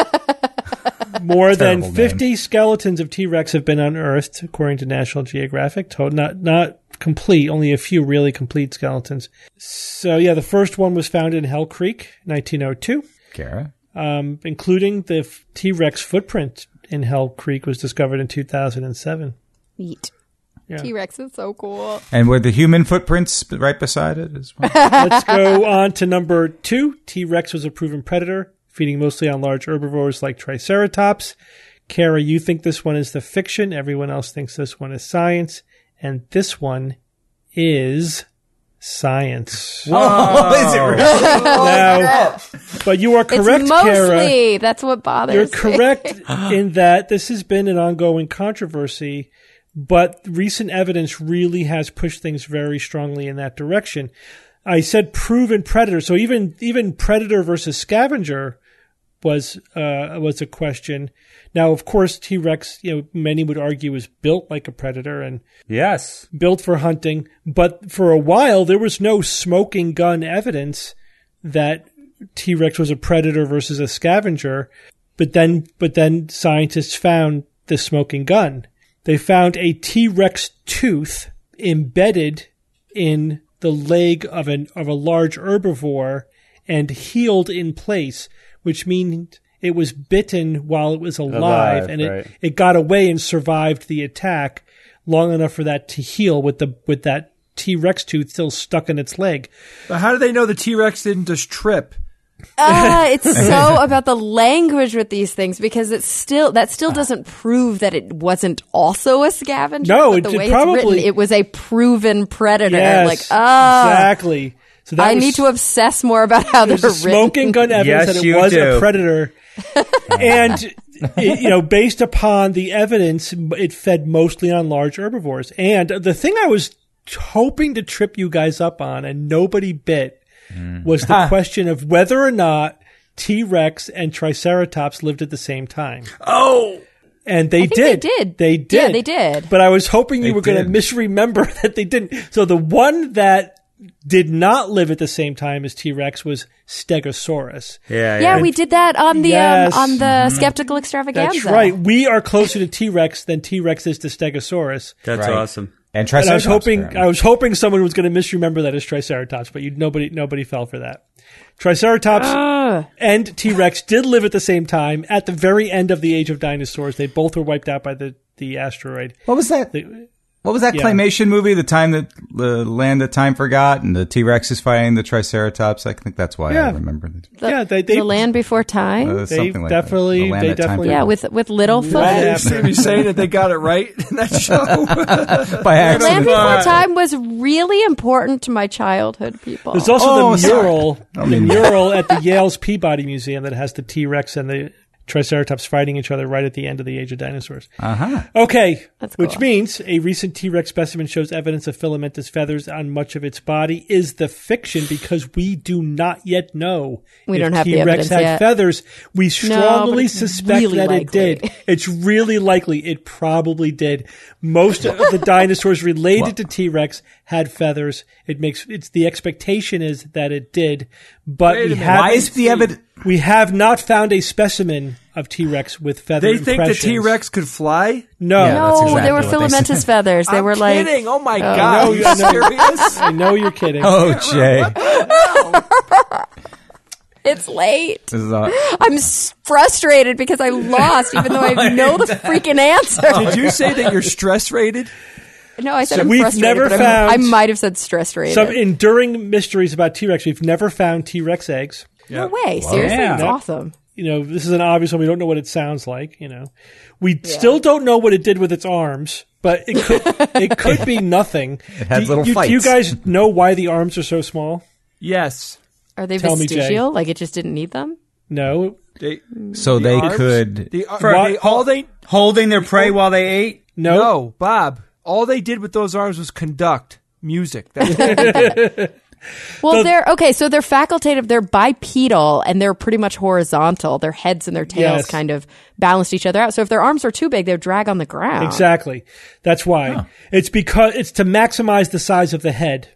More than Terrible fifty name. skeletons of T-Rex have been unearthed, according to National Geographic. To- not not complete, only a few really complete skeletons. So, yeah, the first one was found in Hell Creek, nineteen oh two. Kara? Um, including the f- T-Rex footprint in Hell Creek was discovered in two thousand seven. Neat. Yeah. T-Rex is so cool. And were the human footprints right beside it as well? Let's go on to number two. T-Rex was a proven predator, feeding mostly on large herbivores like Triceratops. Kara, you think this one is the fiction. Everyone else thinks this one is science. And this one is science. Oh, is it really? Now, but you are correct, It's mostly. Kara. That's what bothers You're me. correct in that this has been an ongoing controversy, but recent evidence really has pushed things very strongly in that direction. I said proven predator, so even even predator versus scavenger was uh, was a question. Now, of course, T-Rex, you know, many would argue was built like a predator and Yes. built for hunting, but for a while there was no smoking gun evidence that T-Rex was a predator versus a scavenger. But then, but then scientists found the smoking gun. They found a T-Rex tooth embedded in the leg of an of a large herbivore and healed in place, which means it was bitten while it was alive, Alive, and it, right. it got away and survived the attack long enough for that to heal with the with that T-Rex tooth still stuck in its leg. But how do they know the T-Rex didn't just trip? Ah, it's so about the language with these things because it's still that still doesn't prove that it wasn't also a scavenger. No, but it- the it way probably- it's written, it was a proven predator. Yes, like, ah, exactly. So that I was, need to obsess more about how they're there's a written. smoking gun evidence Yes, that it you was do. a predator, and it, you know, based upon the evidence, it fed mostly on large herbivores. And the thing I was hoping to trip you guys up on, and nobody bit, was the question of whether or not T-Rex and Triceratops lived at the same time. Oh, And they I think did. they did. They did. Yeah, they did. But I was hoping you They were going to did. misremember that they didn't. So the one that did not live at the same time as T-Rex was Stegosaurus. yeah, Yeah, we did that on the Yes. um, on the Skeptical Extravaganza. That's right. We are closer to T-Rex than T-Rex is to Stegosaurus. That's Right. awesome. And And Triceratops. I was hoping, apparently. I was hoping someone was going to misremember that as Triceratops, but you, nobody, nobody fell for that. Triceratops Ah. and T-Rex did live at the same time at the very end of the Age of Dinosaurs. They both were wiped out by the, the asteroid. What was that? They- What was that Yeah. claymation movie? The time that the land that time forgot, and the T Rex is fighting the Triceratops. I think that's why Yeah. I remember it. The, Yeah, they- they- the Land Before Time. Uh, They something like definitely- that. The land they that time definitely- yeah, forgot. with with Littlefoot. Yeah. You see me saying that they got it right in that show? by Land accident. Before Time was really important to my childhood, people. There's also Oh, the sorry. mural, the mural at the Yale's Peabody Museum that has the T-Rex and the Triceratops fighting each other right at the end of the Age of Dinosaurs. Uh-huh. Okay, That's which cool. means a recent T-Rex specimen shows evidence of filamentous feathers on much of its body is the fiction because we do not yet know We if don't have the T-Rex evidence had yet. feathers. We strongly it's suspect really that it likely. did. It's really likely it probably did. Most of the dinosaurs related to T-Rex had feathers. It makes it's the expectation is that it did, but Wait a we minute. have Why is the evidence? we have not found a specimen of T-Rex with feather They think the impressions. T-Rex could fly? No. Yeah, no, that's exactly they were what they filamentous said. feathers. They I'm were like kidding. Oh my No, god! Are you no. serious? I know you're kidding. Oh, Jay. It's late. This is, uh, I'm s- frustrated because I lost, even though I know the freaking answer. Did you say that you're stress rated? No, I said So I'm we've frustrated, never but I'm- found- I might have said stress rated. Some enduring mysteries about T-Rex. We've never found T-Rex eggs. No way. Seriously? Yeah. That's awesome. You know, this is an obvious one. We don't know what it sounds like, you know. We still don't know what it did with its arms, but it could it could be nothing. It had do, little you, fights. Do you guys know why the arms are so small? Yes. Are they Tell me, Jay. vestigial? Like it just didn't need them? No. They, so the they arms- could. The, ar- For- they, all they Holding their prey while they ate. No. no, Bob. All they did with those arms was conduct music. That's what they did. Well, they're okay. So they're facultative. They're bipedal, and they're pretty much horizontal. Their heads and their tails Yes. kind of balanced each other out. So if their arms are too big, they'd drag on the ground. Exactly. That's why. It's because it's to maximize the size of the head.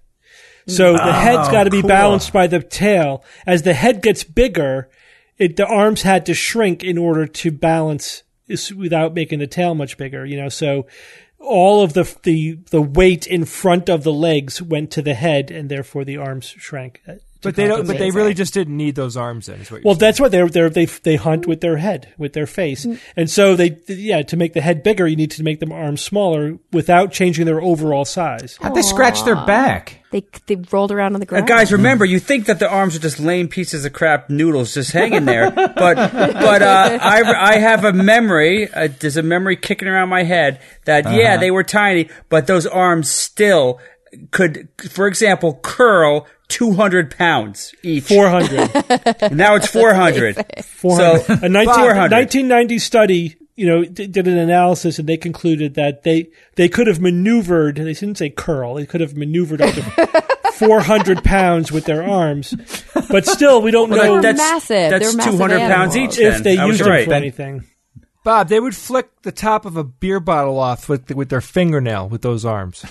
So the head's got to be balanced by the tail. As the head gets bigger, it, the arms had to shrink in order to balance is- without making the tail much bigger, you know, so all of the, the, the weight in front of the legs went to the head and therefore the arms shrank. uh, to But they don't. But compensate. they really just didn't need those arms in. Is what you're Well, saying. that's what they're, they're, they they hunt with their head, with their face, and so they yeah to make the head bigger, you need to make them arms smaller without changing their overall size. How'd they scratch their back? They they rolled around on the Uh, ground. guys, remember, you think that the arms are just lame pieces of crap noodles just hanging there, but but uh, I I have a memory. Uh, there's a memory kicking around my head that yeah, they were tiny, but those arms still could, for example, curl two hundred pounds each. Four hundred. Now it's four hundred. So A nineteen, four hundred. nineteen ninety study, you know, d- did an analysis and they concluded that they, they could have maneuvered, they didn't say curl, they could have maneuvered up to four hundred pounds with their arms. But still, we don't Well, know that- that's massive. that's They're massive two hundred pounds animals. each. if then. they I was used them right. for anything. Bob, they would flick the top of a beer bottle off with with their fingernail with those arms.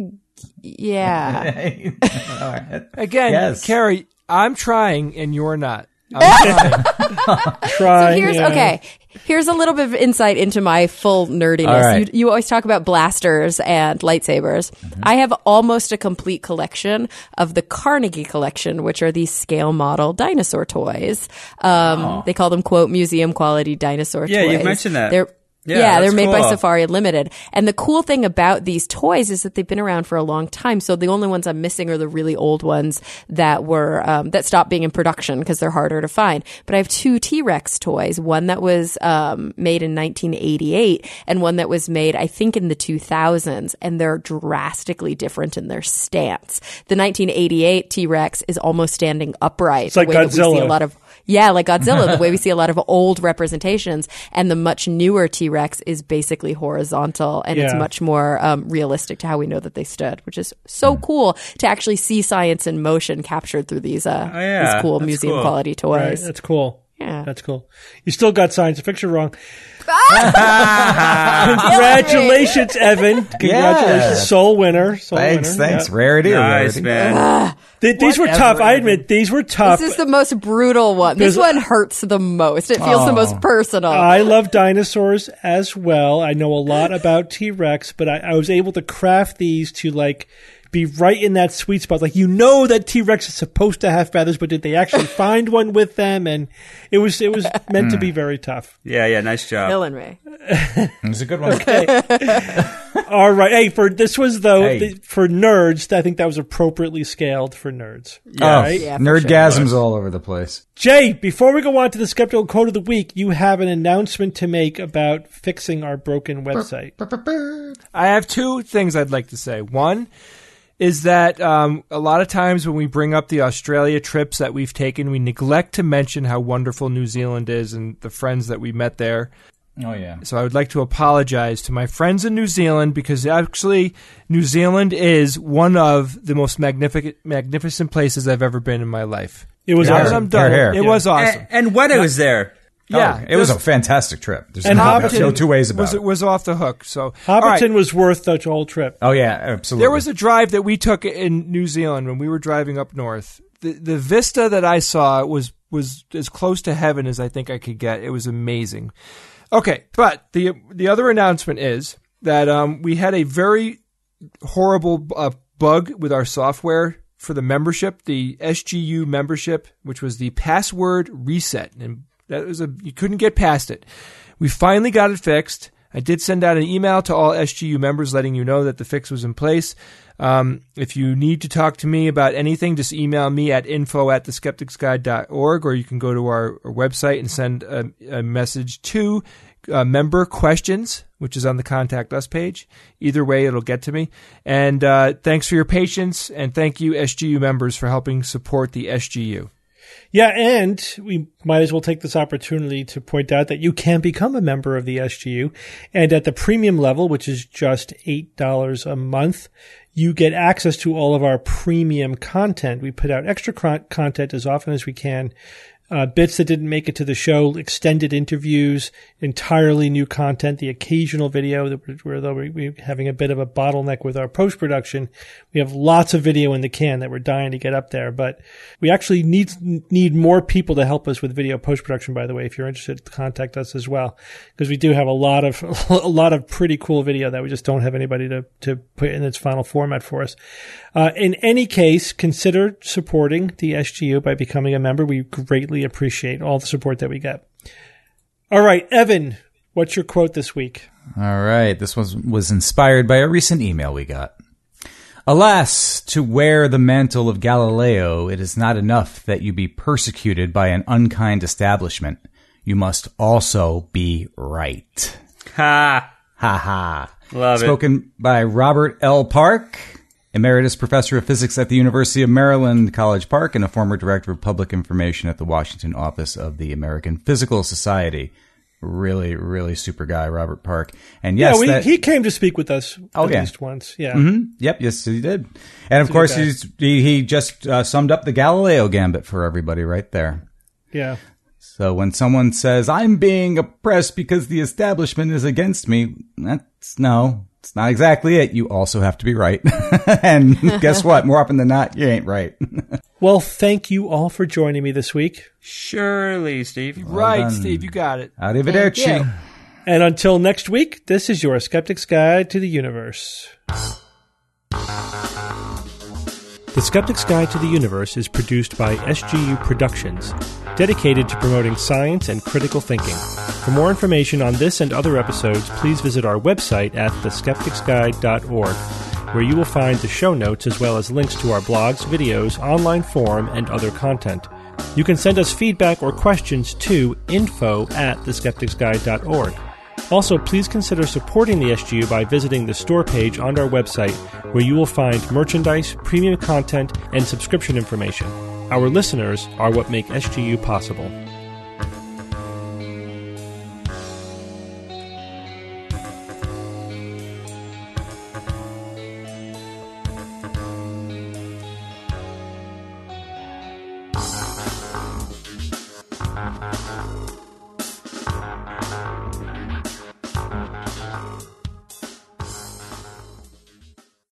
Yeah. Again, Yes. Carrie, I'm trying and you're not. I'm trying. Try. Here's yeah. okay. Here's a little bit of insight into my full nerdiness. All right. You, you always talk about blasters and lightsabers. Mm-hmm. I have almost a complete collection of the Carnegie collection, which are these scale model dinosaur toys. Um, They call them quote museum quality dinosaur Yeah, toys. you've mentioned that. They're Yeah, Yeah, they're that's made by cool. Safari Limited. And the cool thing about these toys is that they've been around for a long time. So the only ones I'm missing are the really old ones that were, um, that stopped being in production because they're harder to find. But I have two T-Rex toys, one that was, um, made in nineteen eighty-eight and one that was made, I think, in the two thousands. And they're drastically different in their stance. The nineteen eighty-eight T-Rex is almost standing upright. It's like the way that we see Godzilla. a lot of Yeah, like Godzilla, the way we see a lot of old representations. And the much newer T-Rex is basically horizontal, and it's Yeah. much more um, realistic to how we know that they stood, which is so cool to actually see science in motion captured through these, uh, Oh, yeah, these cool that's museum cool. quality Right, toys. that's cool. Yeah. That's cool. You still got science fiction wrong. Congratulations, Evan. Congratulations. Yeah. Soul winner. Soul Thanks, winner. thanks. Yeah. Rarity or Nice, rarity? man. Th- these were Whatever, tough. I Evan. admit, these were tough. This is the most brutal one. This There's- one hurts the most. It feels the most personal. I love dinosaurs as well. I know a lot about T-Rex, but I, I was able to craft these to like be right in that sweet spot. Like, you know that T-Rex is supposed to have feathers, but did they actually find one with them? And it was it was meant to be very tough. Yeah, yeah, nice job. Killing me. It was a good one. All right. Hey, for this was though Hey. the, for nerds. I think that was appropriately scaled for nerds. Oh, Right? Yeah, for nerdgasms all over the place. Jay, before we go on to the skeptical quote of the week, you have an announcement to make about fixing our broken website. I have two things I'd like to say. One is that um, a lot of times when we bring up the Australia trips that we've taken, we neglect to mention how wonderful New Zealand is and the friends that we met there. Oh, yeah. So I would like to apologize to my friends in New Zealand, because actually New Zealand is one of the most magnificent magnificent places I've ever been in my life. It was Now that awesome. I'm done, Hair, hair. it Yeah. was awesome. And, and when it was there. yeah, Oh, it was a there's- fantastic trip. There's And no, Hobbiton no two ways about was, it. was off the hook. So Hobbiton all right. was worth the whole trip. Oh, yeah, absolutely. There was a drive that we took in New Zealand when we were driving up north. The the vista that I saw was was as close to heaven as I think I could get. It was amazing. Okay, but the the other announcement is that um, we had a very horrible uh, bug with our software for the membership, the S G U membership, which was the password reset. And that was a, you couldn't get past it. We finally got it fixed. I did send out an email to all S G U members letting you know that the fix was in place. Um, if you need to talk to me about anything, just email me at info at the skeptics guide dot org, or you can go to our, our website and send a, a message to uh, member questions, which is on the Contact Us page. Either way, it'll get to me. And uh, thanks for your patience, and thank you, S G U members, for helping support the S G U. Yeah, and we might as well take this opportunity to point out that you can become a member of the S G U. And at the premium level, which is just eight dollars a month, you get access to all of our premium content. We put out extra content as often as we can. Uh, bits that didn't make it to the show, extended interviews, entirely new content, the occasional video that we're, though we're having a bit of a bottleneck with our post-production. We have lots of video in the can that we're dying to get up there, but we actually need, need more people to help us with video post-production, by the way. If you're interested, contact us as well, because we do have a lot of, a lot of pretty cool video that we just don't have anybody to, to put in its final format for us. Uh, in any case, consider supporting the S G U by becoming a member. We greatly appreciate all the support that we get. All right, Evan, what's your quote this week? All right, this was was inspired by a recent email we got. Alas, to wear the mantle of Galileo, it is not enough that you be persecuted by an unkind establishment. You must also be right. Ha! Ha ha. Love it. Spoken by Robert L. Park, Emeritus Professor of Physics at the University of Maryland, College Park, and a former Director of Public Information at the Washington office of the American Physical Society. Really, really super guy, Robert Park. And yes, yeah, we, that, he came to speak with us oh, at yeah. least once. Yeah. Mm-hmm. Yep, yes, he did. And of course, he's, he, he just uh, summed up the Galileo gambit for everybody right there. Yeah. So when someone says, I'm being oppressed because the establishment is against me, that's no. It's not exactly it. You also have to be right. And guess what? More often than not, you ain't right. Well, thank you all for joining me this week. Surely, Steve. Well right, done. Steve, you got it. Arrivederci. And until next week, this is your Skeptic's Guide to the Universe. The Skeptic's Guide to the Universe is produced by S G U Productions, dedicated to promoting science and critical thinking. For more information on this and other episodes, please visit our website at the skeptics guide dot org, where you will find the show notes as well as links to our blogs, videos, online forum, and other content. You can send us feedback or questions to info at the skeptics guide dot org. Also, please consider supporting the S G U by visiting the store page on our website, where you will find merchandise, premium content, and subscription information. Our listeners are what make S G U possible.